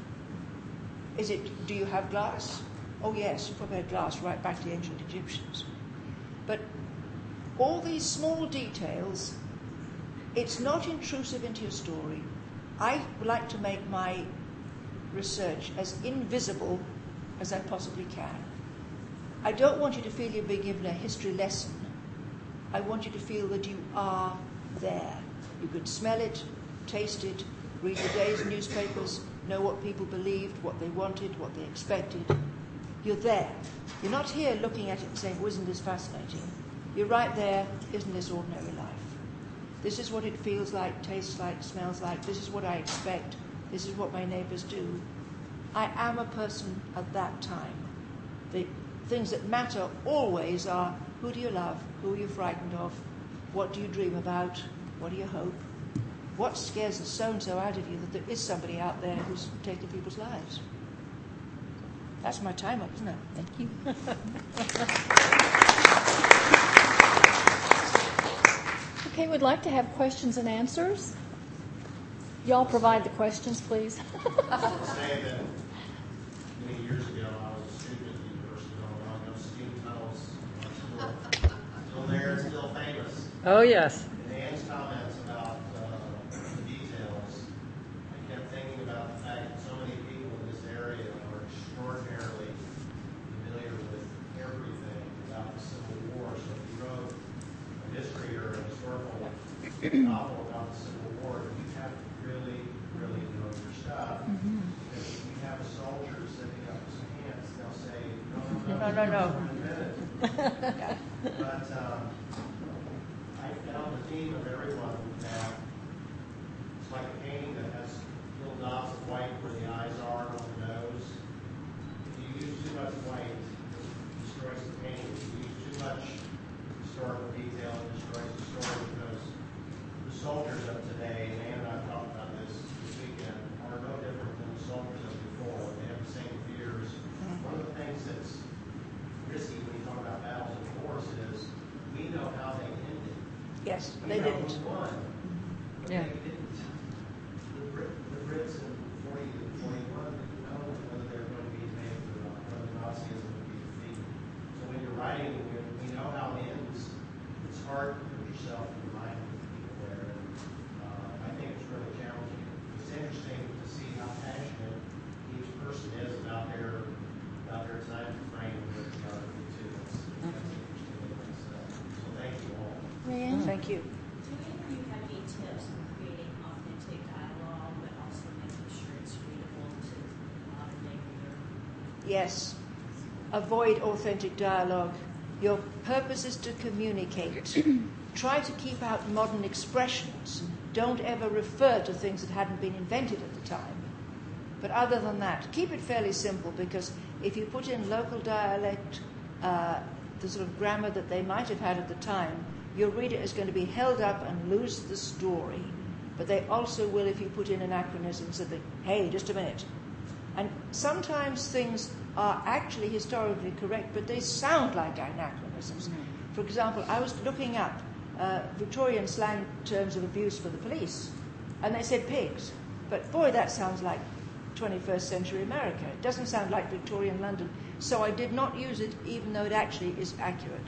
Do you have glass? Oh yes, you probably had glass right back to the ancient Egyptians. But all these small details, it's not intrusive into your story. I like to make my research as invisible as I possibly can. I don't want you to feel you're being given a history lesson. I want you to feel that you are there. You could smell it, taste it, read the day's newspapers, know what people believed, what they wanted, what they expected. You're there. You're not here looking at it and saying, oh, isn't this fascinating? You're right there, isn't this ordinary life? This is what it feels like, tastes like, smells like. This is what I expect. This is what my neighbours do. I am a person at that time. The things that matter always are, who do you love? Who are you frightened of? What do you dream about? What do you hope? What scares the so-and-so out of you that there is somebody out there who's taking people's lives? That's my time up, isn't it? Thank you. Okay, we'd like to have questions and answers. Y'all provide the questions, please. I would say that many years ago I was a student at the University of Illinois. Those steam tunnels are still there, still famous. Oh, yes. And Ann's comments about the details, I kept thinking about the fact that so many people in this area are extraordinarily familiar with everything about the Civil War. So if you wrote a history or a historical novel about the Civil War, you have to really, really know your stuff. Because if you have a soldier sitting up his hands, they'll say, no. Yeah. But I found the theme of everyone that it's like a painting that has little dots of white where the eyes are on the nose. If you use too much white, it destroys the painting. If you use too much historical detail, it destroys the story because the soldiers of today, and Ann and I talked about this weekend, are no different than the soldiers of before. They have the same fears. One of the things that's risky when you talk about battles and wars is we know how they ended. Yes, We they know didn't. who won, but Yeah. they didn't. The Brits in 40 to 41 didn't know whether they were going to be invaded or not, whether Nazism would be defeated. So when you're writing, when we know how it ends, it's hard to put yourself in the mind of the people there. And I think it's really challenging. It's interesting to see how passionate each person is about their time frame and their geography too. That's interesting in myself. So thank you all. Thank you. Do any of you have any tips on creating authentic dialogue, but also making sure it's readable to modern day reader? Yes. Avoid authentic dialogue. Your purpose is to communicate. Try to keep out modern expressions. Don't ever refer to things that hadn't been invented at the time. But other than that, keep it fairly simple, because if you put in local dialect, the sort of grammar that they might have had at the time, your reader is going to be held up and lose the story. But they also will if you put in anachronisms that, hey, just a minute. And sometimes things are actually historically correct, but they sound like anachronisms. For example, I was looking up Victorian slang terms of abuse for the police, and they said pigs. But boy, that sounds like 21st century America. It doesn't sound like Victorian London. So I did not use it, even though it actually is accurate.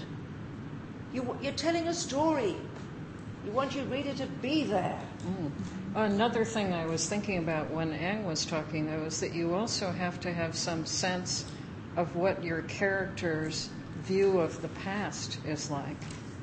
You're telling a story. You want your reader to be there. Another thing I was thinking about when Ann was talking, though, is that you also have to have some sense of what your character's view of the past is like.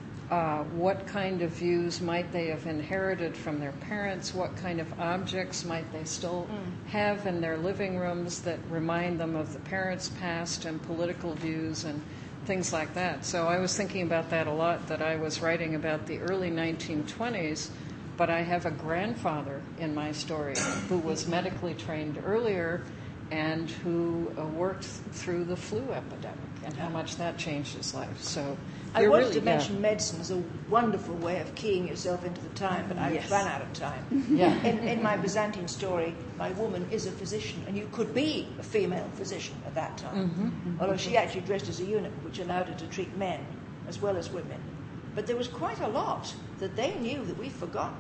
What kind of views might they have inherited from their parents? What kind of objects might they still have in their living rooms that remind them of the parents' past and political views and things like that? So I was thinking about that a lot, that I was writing about the early 1920s, but I have a grandfather in my story who was medically trained earlier and who worked through the flu epidemic and how much that changed his life. So I wanted to mention medicine as a wonderful way of keying yourself into the time, but I ran out of time. Yeah. In my Byzantine story, my woman is a physician, and you could be a female physician at that time. Although she actually dressed as a eunuch, which allowed her to treat men as well as women. But there was quite a lot that they knew that we've forgotten.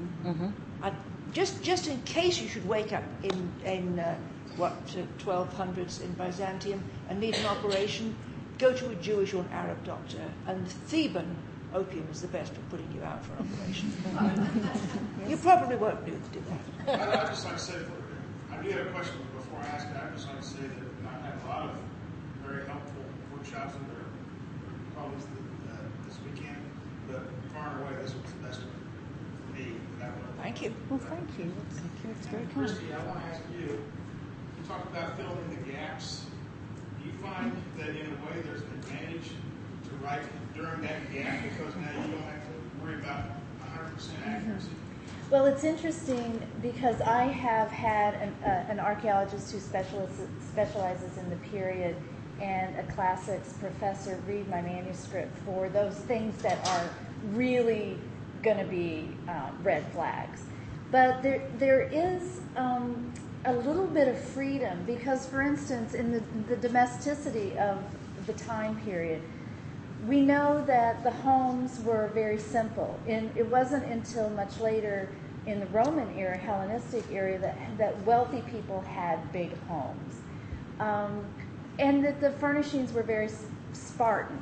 Just in case you should wake up in 1200s in Byzantium and need an operation, go to a Jewish or an Arab doctor, and Theban opium is the best for putting you out for an operation. You probably won't do that. I'd just like to say, I do have a question before I ask it. I'd just like to say that I've had a lot of very helpful workshops and problems this weekend, but far and away this was the best one for me. Thank you. Well, thank you. Thank you. It's very kind. Christy, I want to ask you, you talked about filling in the gaps. Do you find that in a way there's an advantage to write during that gap because now you don't have to worry about 100% accuracy? Well, it's interesting because I have had an archaeologist who specializes in the period and a classics professor read my manuscript for those things that are really going to be red flags. But there is a little bit of freedom because, for instance, in the domesticity of the time period, we know that the homes were very simple. And it wasn't until much later in the Roman era, Hellenistic era, that wealthy people had big homes. And that the furnishings were very Spartan.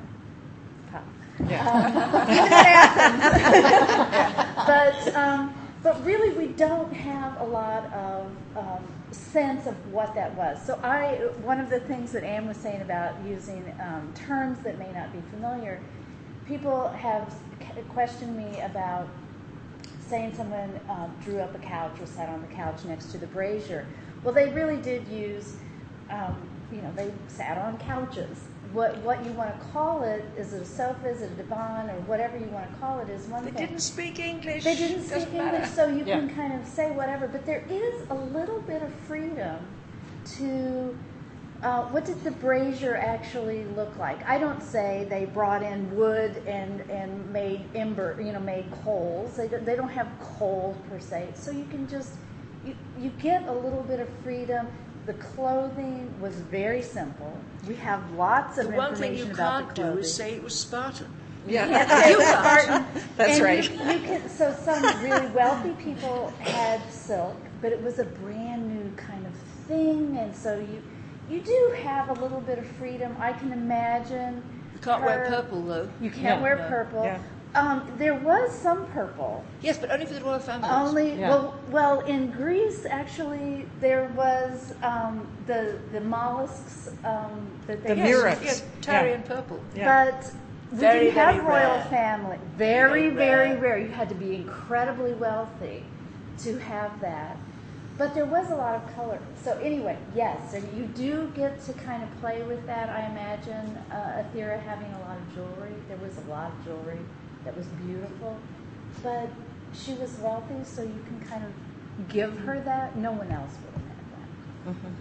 But really, we don't have a lot of sense of what that was. So one of the things that Anne was saying about using terms that may not be familiar, people have questioned me about saying someone drew up a couch or sat on the couch next to the brazier. Well, they really did use, they sat on couches. What you want to call it, is it a sofa, is it a divan, or whatever you want to call it, is one thing. They didn't speak English. They didn't speak English, so you can kind of say whatever. But there is a little bit of freedom to, what did the brazier actually look like? I don't say they brought in wood and made made coals. They don't have coal per se. So you can just, you get a little bit of freedom. The clothing was very simple. We have lots of information about the clothing. The one thing you can't do is say it was Spartan. Yeah, You Spartan. That's and right. So some really wealthy people had silk, but it was a brand new kind of thing, and so you do have a little bit of freedom. I can imagine. You can't wear purple, though. You can't wear purple. Yeah. There was some purple. Yes, but only for the royal families. Well, in Greece, actually, there was the mollusks that they The murex. Yes, Tyrian purple. Yeah. But we Very, didn't have very royal rare. family. Very, very rare. You had to be incredibly wealthy to have that. But there was a lot of color. So anyway, yes, and you do get to kind of play with that. I imagine Athera having a lot of jewelry. There was a lot of jewelry that was beautiful. But she was wealthy, so you can kind of give her that. No one else would have had that. And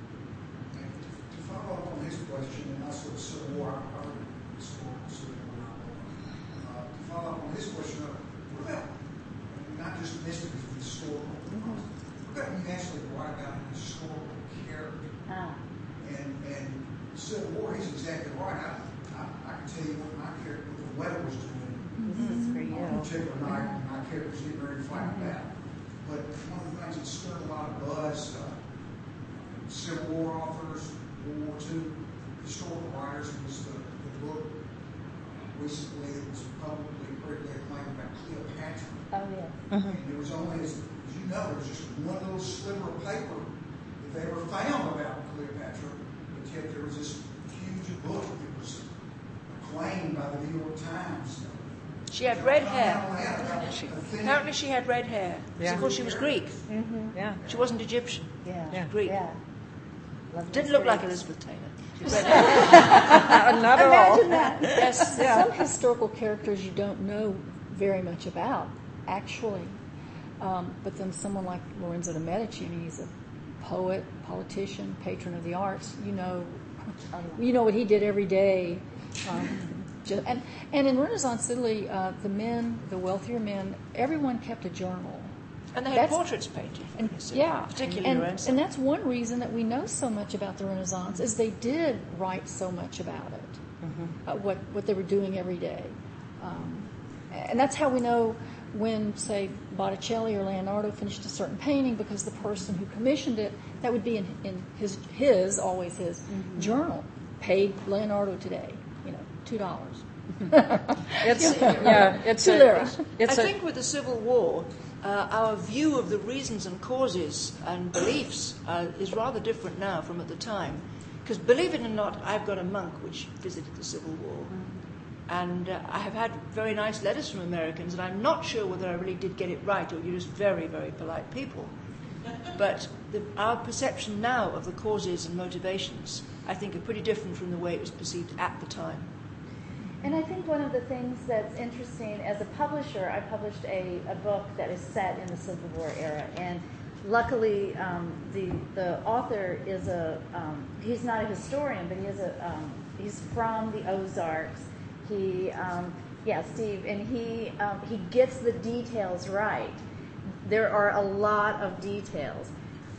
to follow up on his question, and also the Civil War, I heard the Civil War. To follow up on his question, what about not just mystics, but historical? What about when you actually write about a historical character? And Civil War, he's exactly right. I can tell you what the weather was doing on a particular night, and my character was getting ready to fight a battle. But one of the things that stirred a lot of buzz, Civil War authors, World War II historical writers, was the book recently that was publicly critically acclaimed about Cleopatra. Oh, yeah. And there was only, as you know, there was just one little sliver of paper that they ever found about Cleopatra, but yet there was this huge book that was acclaimed by the New York Times. She had red hair. Apparently she had red hair. Yeah. Of course, she was Greek. Yeah. She wasn't Egyptian. Yeah. Greek. Yeah. Didn't look like Elizabeth Taylor. She had red hair. Not at all. Imagine that. Yes. Some historical characters you don't know very much about, actually. But then someone like Lorenzo de Medici, he's a poet, politician, patron of the arts. You know what he did every day. And in Renaissance Italy, the wealthier men, everyone kept a journal. And they had portraits painted. Particularly Lorenzo. And that's one reason that we know so much about the Renaissance, is they did write so much about it, what they were doing every day. And that's how we know when, say, Botticelli or Leonardo finished a certain painting, because the person who commissioned it, that would be in his journal, paid Leonardo today, $2. It's $2 lira. I think with the Civil War, our view of the reasons and causes and beliefs is rather different now from at the time. Because believe it or not, I've got a monk which visited the Civil War. And I have had very nice letters from Americans, and I'm not sure whether I really did get it right, or you're just very, very polite people. But our perception now of the causes and motivations, I think, are pretty different from the way it was perceived at the time. And I think one of the things that's interesting, as a publisher, I published a book that is set in the Civil War era. And luckily, the author is he's not a historian, but he's from the Ozarks. Steve, and he gets the details right. There are a lot of details.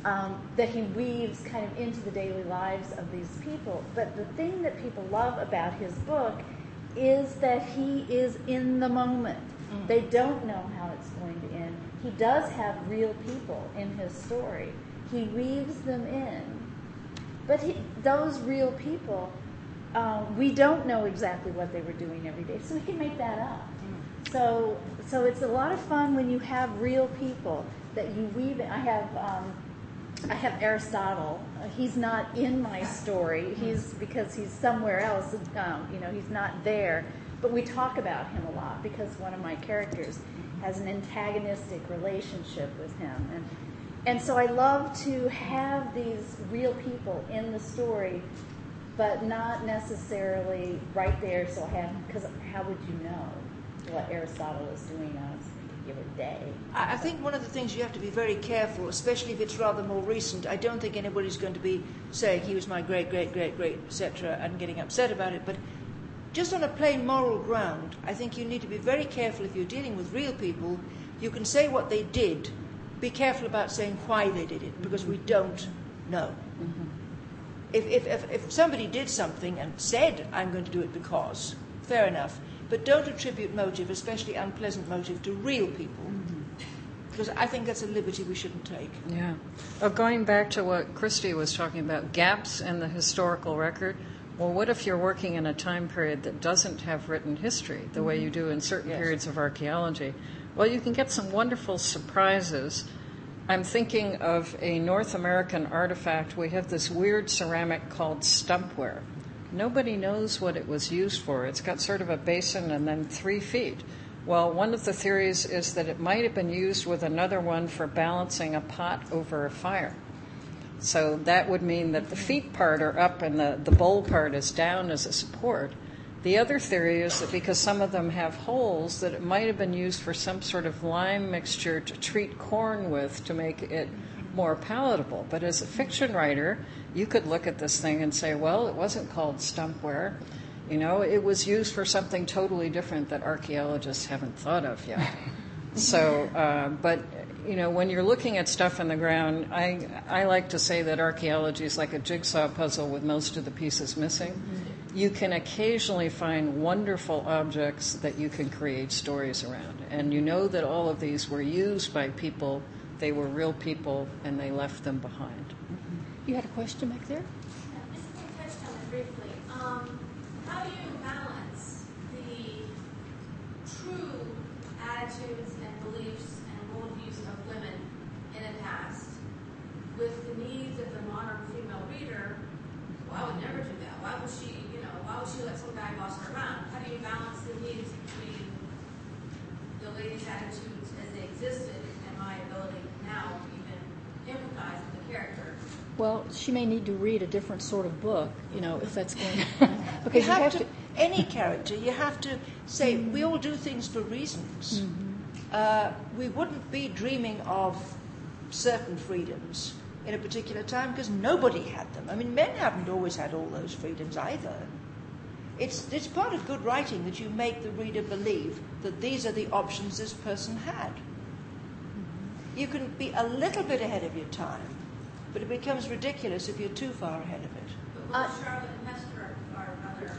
that he weaves kind of into the daily lives of these people. But the thing that people love about his book is that he is in the moment. They don't know how it's going to end. He does have real people in his story. He weaves them in. But those real people, we don't know exactly what they were doing every day, so we can make that up. So it's a lot of fun when you have real people that you weave in. I have Aristotle. He's not in my story. Because he's somewhere else. He's not there. But we talk about him a lot because one of my characters has an antagonistic relationship with him, and so I love to have these real people in the story, but not necessarily right there. So because how would you know what Aristotle is doing on a given day? I think one of the things you have to be very careful, especially if it's rather more recent. I don't think anybody's going to be saying he was my great, great, great, great, etc., and getting upset about it. But just on a plain moral ground, I think you need to be very careful if you're dealing with real people. You can say what they did. Be careful about saying why they did it, because we don't know. If somebody did something and said, I'm going to do it because, fair enough. But don't attribute motive, especially unpleasant motive, to real people. Because I think that's a liberty we shouldn't take. Yeah. Going back to what Christy was talking about, gaps in the historical record. Well, what if you're working in a time period that doesn't have written history, the way you do in certain periods of archaeology? Well, you can get some wonderful surprises. I'm thinking of a North American artifact. We have this weird ceramic called stumpware. Nobody knows what it was used for. It's got sort of a basin and then 3 feet. Well, one of the theories is that it might have been used with another one for balancing a pot over a fire. So that would mean that the feet part are up and the bowl part is down as a support. The other theory is that because some of them have holes, that it might have been used for some sort of lime mixture to treat corn with to make it more palatable. But as a fiction writer, you could look at this thing and say, well, it wasn't called stumpware. It was used for something totally different that archaeologists haven't thought of yet. So, but when you're looking at stuff in the ground, I like to say that archaeology is like a jigsaw puzzle with most of the pieces missing. You can occasionally find wonderful objects that you can create stories around. And you know that all of these were used by people, they were real people, and they left them behind. You had a question back there? Ms. King touched on it briefly. How do you balance the true attitudes and beliefs and worldviews of women in the past with the needs of the modern female reader? Well, I would never do that. Why would she let some guy boss her around? How do you balance the needs between the ladies' attitudes as they existed and my ability now to even empathize with the character? Well, she may need to read a different sort of book, if that's going because you have to, any character, you have to say, we all do things for reasons. We wouldn't be dreaming of certain freedoms in a particular time because nobody had them. I mean, men haven't always had all those freedoms either. It's part of good writing that you make the reader believe that these are the options this person had. You can be a little bit ahead of your time, but it becomes ridiculous if you're too far ahead of it. But Charlotte and Hester are rather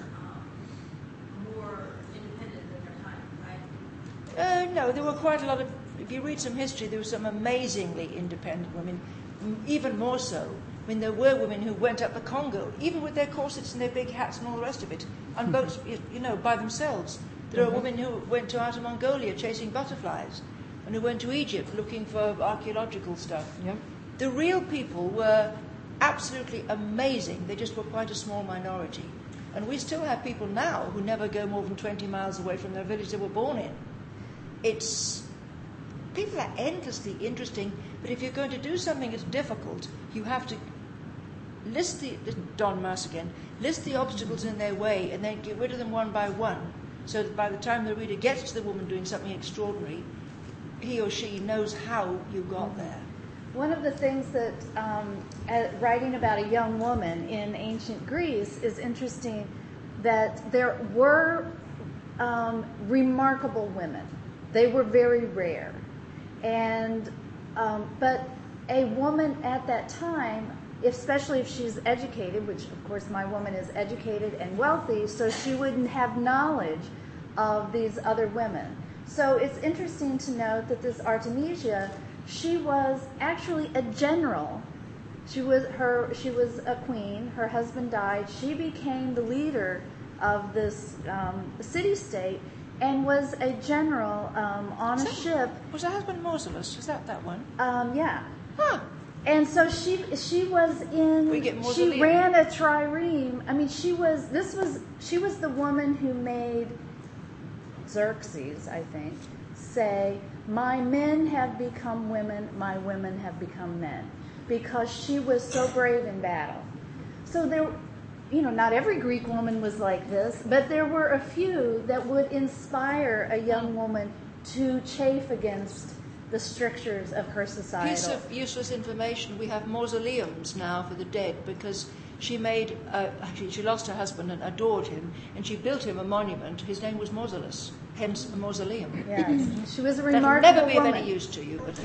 more independent than their time, right? No, there were quite a lot of, if you read some history, there were some amazingly independent women, even more so. I mean, there were women who went up the Congo, even with their corsets and their big hats and all the rest of it, on boats, by themselves. There are women who went to Outer Mongolia chasing butterflies, and who went to Egypt looking for archaeological stuff. Yep. The real people were absolutely amazing. They just were quite a small minority. And we still have people now who never go more than 20 miles away from their village they were born in. People are endlessly interesting, but if you're going to do something that's difficult, you have to list Don Maas again, list the obstacles in their way and then get rid of them one by one, so that by the time the reader gets to the woman doing something extraordinary, he or she knows how you got there. One of the things that writing about a young woman in ancient Greece is interesting, that there were remarkable women. They were very rare. And but a woman at that time, especially if she's educated, which of course my woman is educated and wealthy, so she wouldn't have knowledge of these other women. So it's interesting to note that this Artemisia, she was actually a general. She was a queen. Her husband died. She became the leader of this city-state and was a general on a ship. Was her husband Mausolus? Is that one? Yeah. Huh. And so she was in. We get she mausoleum. ran a trireme. I mean, she was the woman who made Xerxes, I think, say, "My men have become women, my women have become men," because she was so brave in battle. So there, not every Greek woman was like this, but there were a few that would inspire a young woman to chafe against the strictures of her society. Piece of useless information. We have mausoleums now for the dead because she made. She lost her husband and adored him, and she built him a monument. His name was Mausolus, hence a mausoleum. Yes, she was a That'll remarkable never be woman. of any use to you, but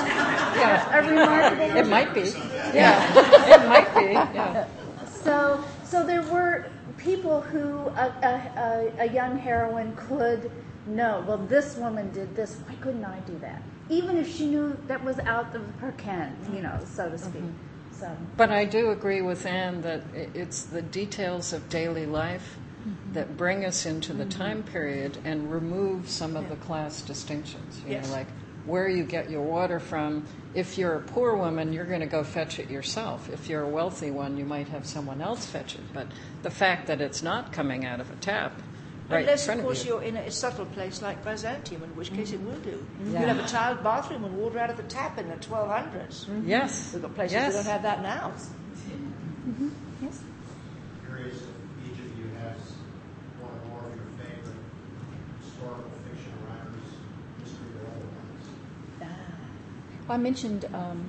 A remarkable woman. It might be. Yeah, it might be. Yeah. So there were people who a young heroine could know. Well, this woman did this. Why couldn't I do that? Even if she knew that was out of her ken, so to speak. So. But I do agree with Anne that it's the details of daily life that bring us into the time period and remove some of the class distinctions. You know, like where you get your water from. If you're a poor woman, you're going to go fetch it yourself. If you're a wealthy one, you might have someone else fetch it. But the fact that it's not coming out of a tap right unless, in front of course, of you. you're in a subtle place like Byzantium, in which case it will do. Yeah. You'll have a tiled bathroom and water out of the tap in the 1200s. Yes. We've got places Yes. that don't have that now. Yes. Curious if each of you has one or more of your favorite historical fiction writers, history or otherwise. I mentioned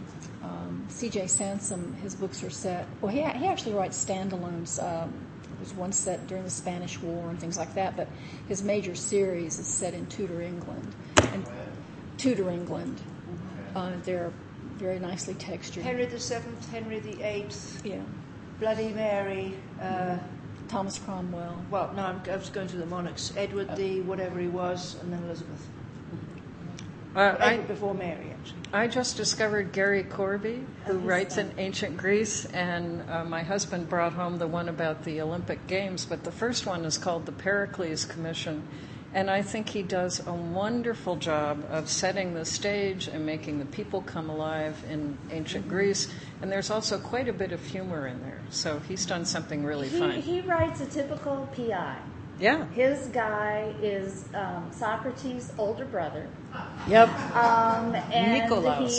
C.J. Sansom. His books are set. Well, he actually writes standalones. There was one set during the Spanish War and things like that. But his major series is set in Tudor England. And Tudor England. They're very nicely textured. Henry VII, Henry VIII, Yeah. Bloody Mary. Thomas Cromwell. Well, no, I was going through the monarchs. Edward the whatever he was, and then Elizabeth. Edward before Mary, actually. I just discovered Gary Corby, who writes in ancient Greece, and my husband brought home the one about the Olympic Games, but the first one is called the Pericles Commission, and I think he does a wonderful job of setting the stage and making the people come alive in ancient Greece, and there's also quite a bit of humor in there, so he's done something really fun. He writes a typical PI. Yeah. His guy is Socrates' older brother. Yep. And Nikolaos.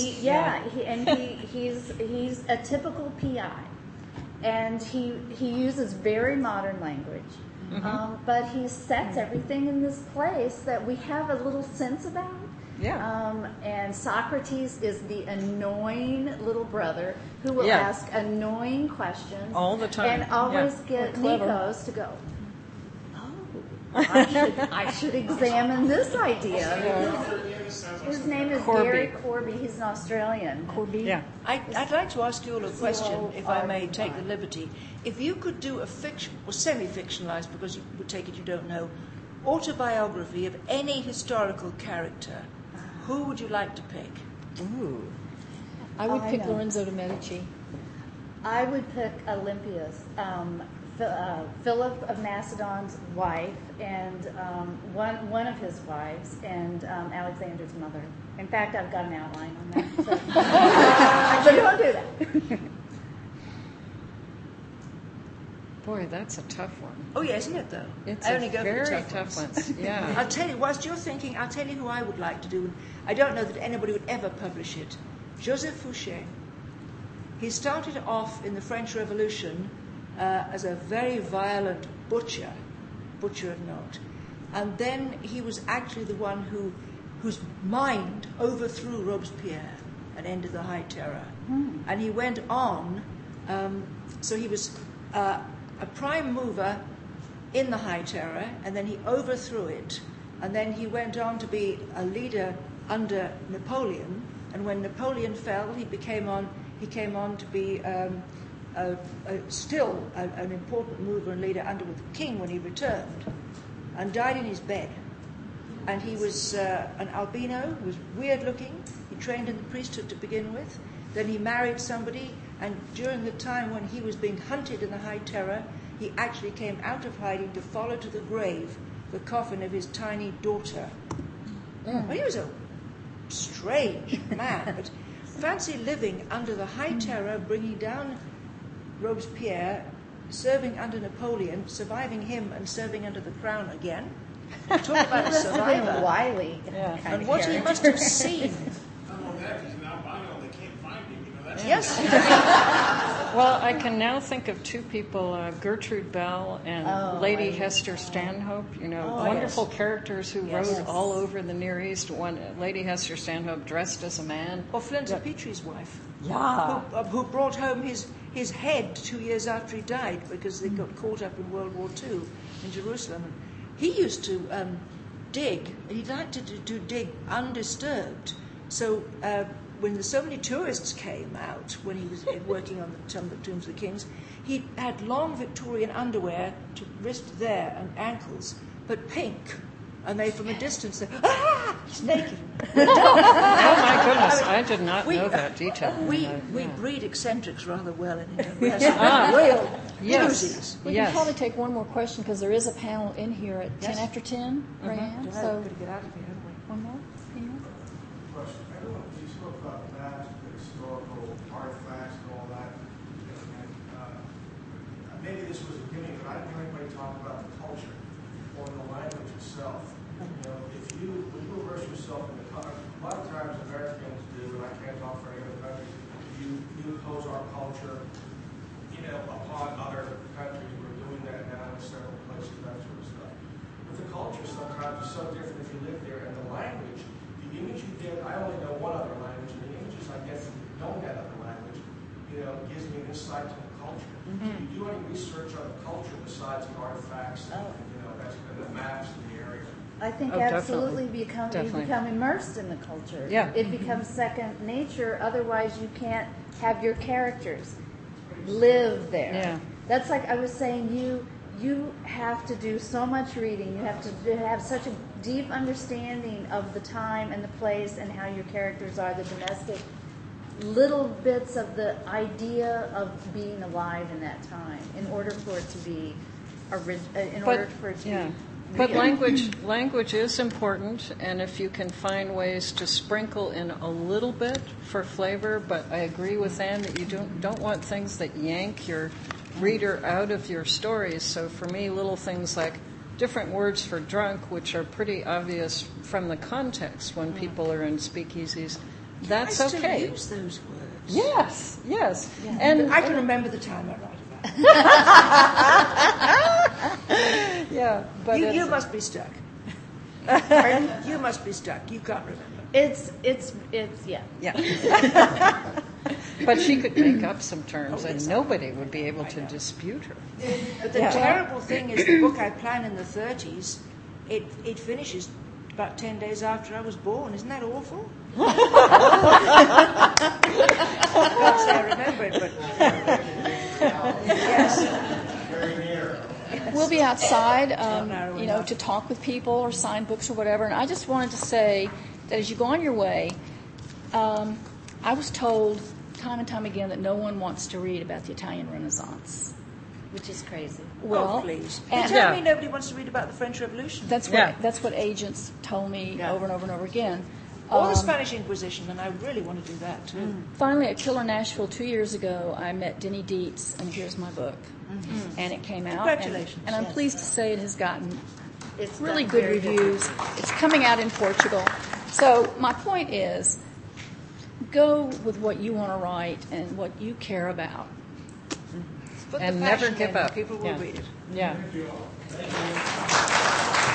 He's a typical PI, and he uses very modern language, but he sets everything in this place that we have a little sense about. Yeah. And Socrates is the annoying little brother who will Yeah. ask annoying questions All the time. and always Yeah. get Clever. Nikos to go, I should examine this idea. His name is Corby. Gary Corby. He's an Australian. Corby. Yeah. I'd like to ask you all a question, if I may take the liberty. If you could do a fiction, or semi-fictionalized, because you would take it you don't know, autobiography of any historical character, who would you like to pick? Ooh. I would I pick know. Lorenzo de' Medici. I would pick Olympias, Philip of Macedon's wife, and one of his wives, and Alexander's mother. In fact, I've got an outline on that. So don't do that. Boy, that's a tough one. Oh, yeah, isn't it, though? It's I only a go very for the tough ones. one. Yeah. I'll tell you, whilst you're thinking, I'll tell you who I would like to do. I don't know that anybody would ever publish it. Joseph Fouché. He started off in the French Revolution as a very violent butcher of note. And then he was actually the one whose mind overthrew Robespierre and ended the High Terror. And he went on, so he was a prime mover in the High Terror, and then he overthrew it, and then he went on to be a leader under Napoleon, And when Napoleon fell, he came on to be still an important mover and leader under the king when he returned, and died in his bed. And he was an albino, he was weird looking. He trained in the priesthood to begin with. Then he married somebody, and during the time when he was being hunted in the High Terror, he actually came out of hiding to follow to the grave the coffin of his tiny daughter. Well, he was a strange man, but fancy living under the High Terror, bringing down Robespierre, serving under Napoleon, surviving him, and serving under the crown again. Talk about a survivor. Wily. And what he must have seen. Not only that, he's an albino, they can't find him. That's Yes. Well, I can now think of two people, Gertrude Bell and Lady Hester Stanhope, wonderful characters who rode all over the Near East. Lady Hester Stanhope dressed as a man. Or Flinta Petrie's wife. Yeah. Who brought home his head 2 years after he died because they got caught up in World War II in Jerusalem. And he used to dig, and he liked to dig undisturbed. So when so many tourists came out when he was working on some of the tombs of the kings, he had long Victorian underwear to wrist there and ankles, but pink. And they, from a distance, said, he's naked. Oh, my goodness. I did not know that detail. We breed eccentrics rather well in India. We have some real doozies. We can probably take one more question because there is a panel in here at 10 after 10, Rayanne. So, We've got to get out of here, haven't we? one more? Anyone? Question. Everyone, you spoke about maps, the historical artifacts, and all that. And maybe this was a gimmick, but I didn't hear anybody talk about the culture or the language itself. If you immerse yourself in the culture, a lot of times Americans do, and I can't talk for any other countries, you impose our culture, upon other countries. We're doing that now in several places, that sort of stuff. But the culture sometimes is so different if you live there, and the language, the image you get, I only know one other language, and the images I get from knowing that other language, gives me an insight to the culture. Do you do any research on the culture besides the artifacts, and the maps in the area? I think definitely. you become immersed in the culture. Yeah. It becomes second nature. Otherwise, you can't have your characters live there. Yeah. That's like I was saying. You have to do so much reading. You have to have such a deep understanding of the time and the place and how your characters are, the domestic little bits of the idea of being alive in that time, in order for it to be But language is important, and if you can find ways to sprinkle in a little bit for flavor, but I agree with Anne that you don't want things that yank your reader out of your stories. So for me, little things like different words for drunk, which are pretty obvious from the context when people are in speakeasies, that's okay. I still use those words. Yes. Yeah. And I can remember the time I write about. Yeah, but you must be stuck. Pardon? You must be stuck. You can't remember. It's Yeah. But she could make up some terms, and nobody would be able to dispute her. But the terrible thing is, the book I plan in the 30s, it finishes about 10 days after I was born. Isn't that awful? I can't say I remember it, but yes. Very near. We'll be outside, to talk with people or sign books or whatever. And I just wanted to say that as you go on your way, I was told time and time again that no one wants to read about the Italian Renaissance. which is crazy. Well, please. You and- tell me nobody wants to read about the French Revolution. That's Yeah. that's what agents told me over and over and over again. Or the Spanish Inquisition, and I really want to do that too. Finally, at Killer Nashville 2 years ago, I met Denny Dietz, and here's my book. And it came out. Congratulations. And I'm pleased to say it has gotten It's really done good very reviews. It's coming out in Portugal. So my point is, go with what you want to write and what you care about. Put And the never passion give in, up. People will Yeah. read it. Yeah. Thank you.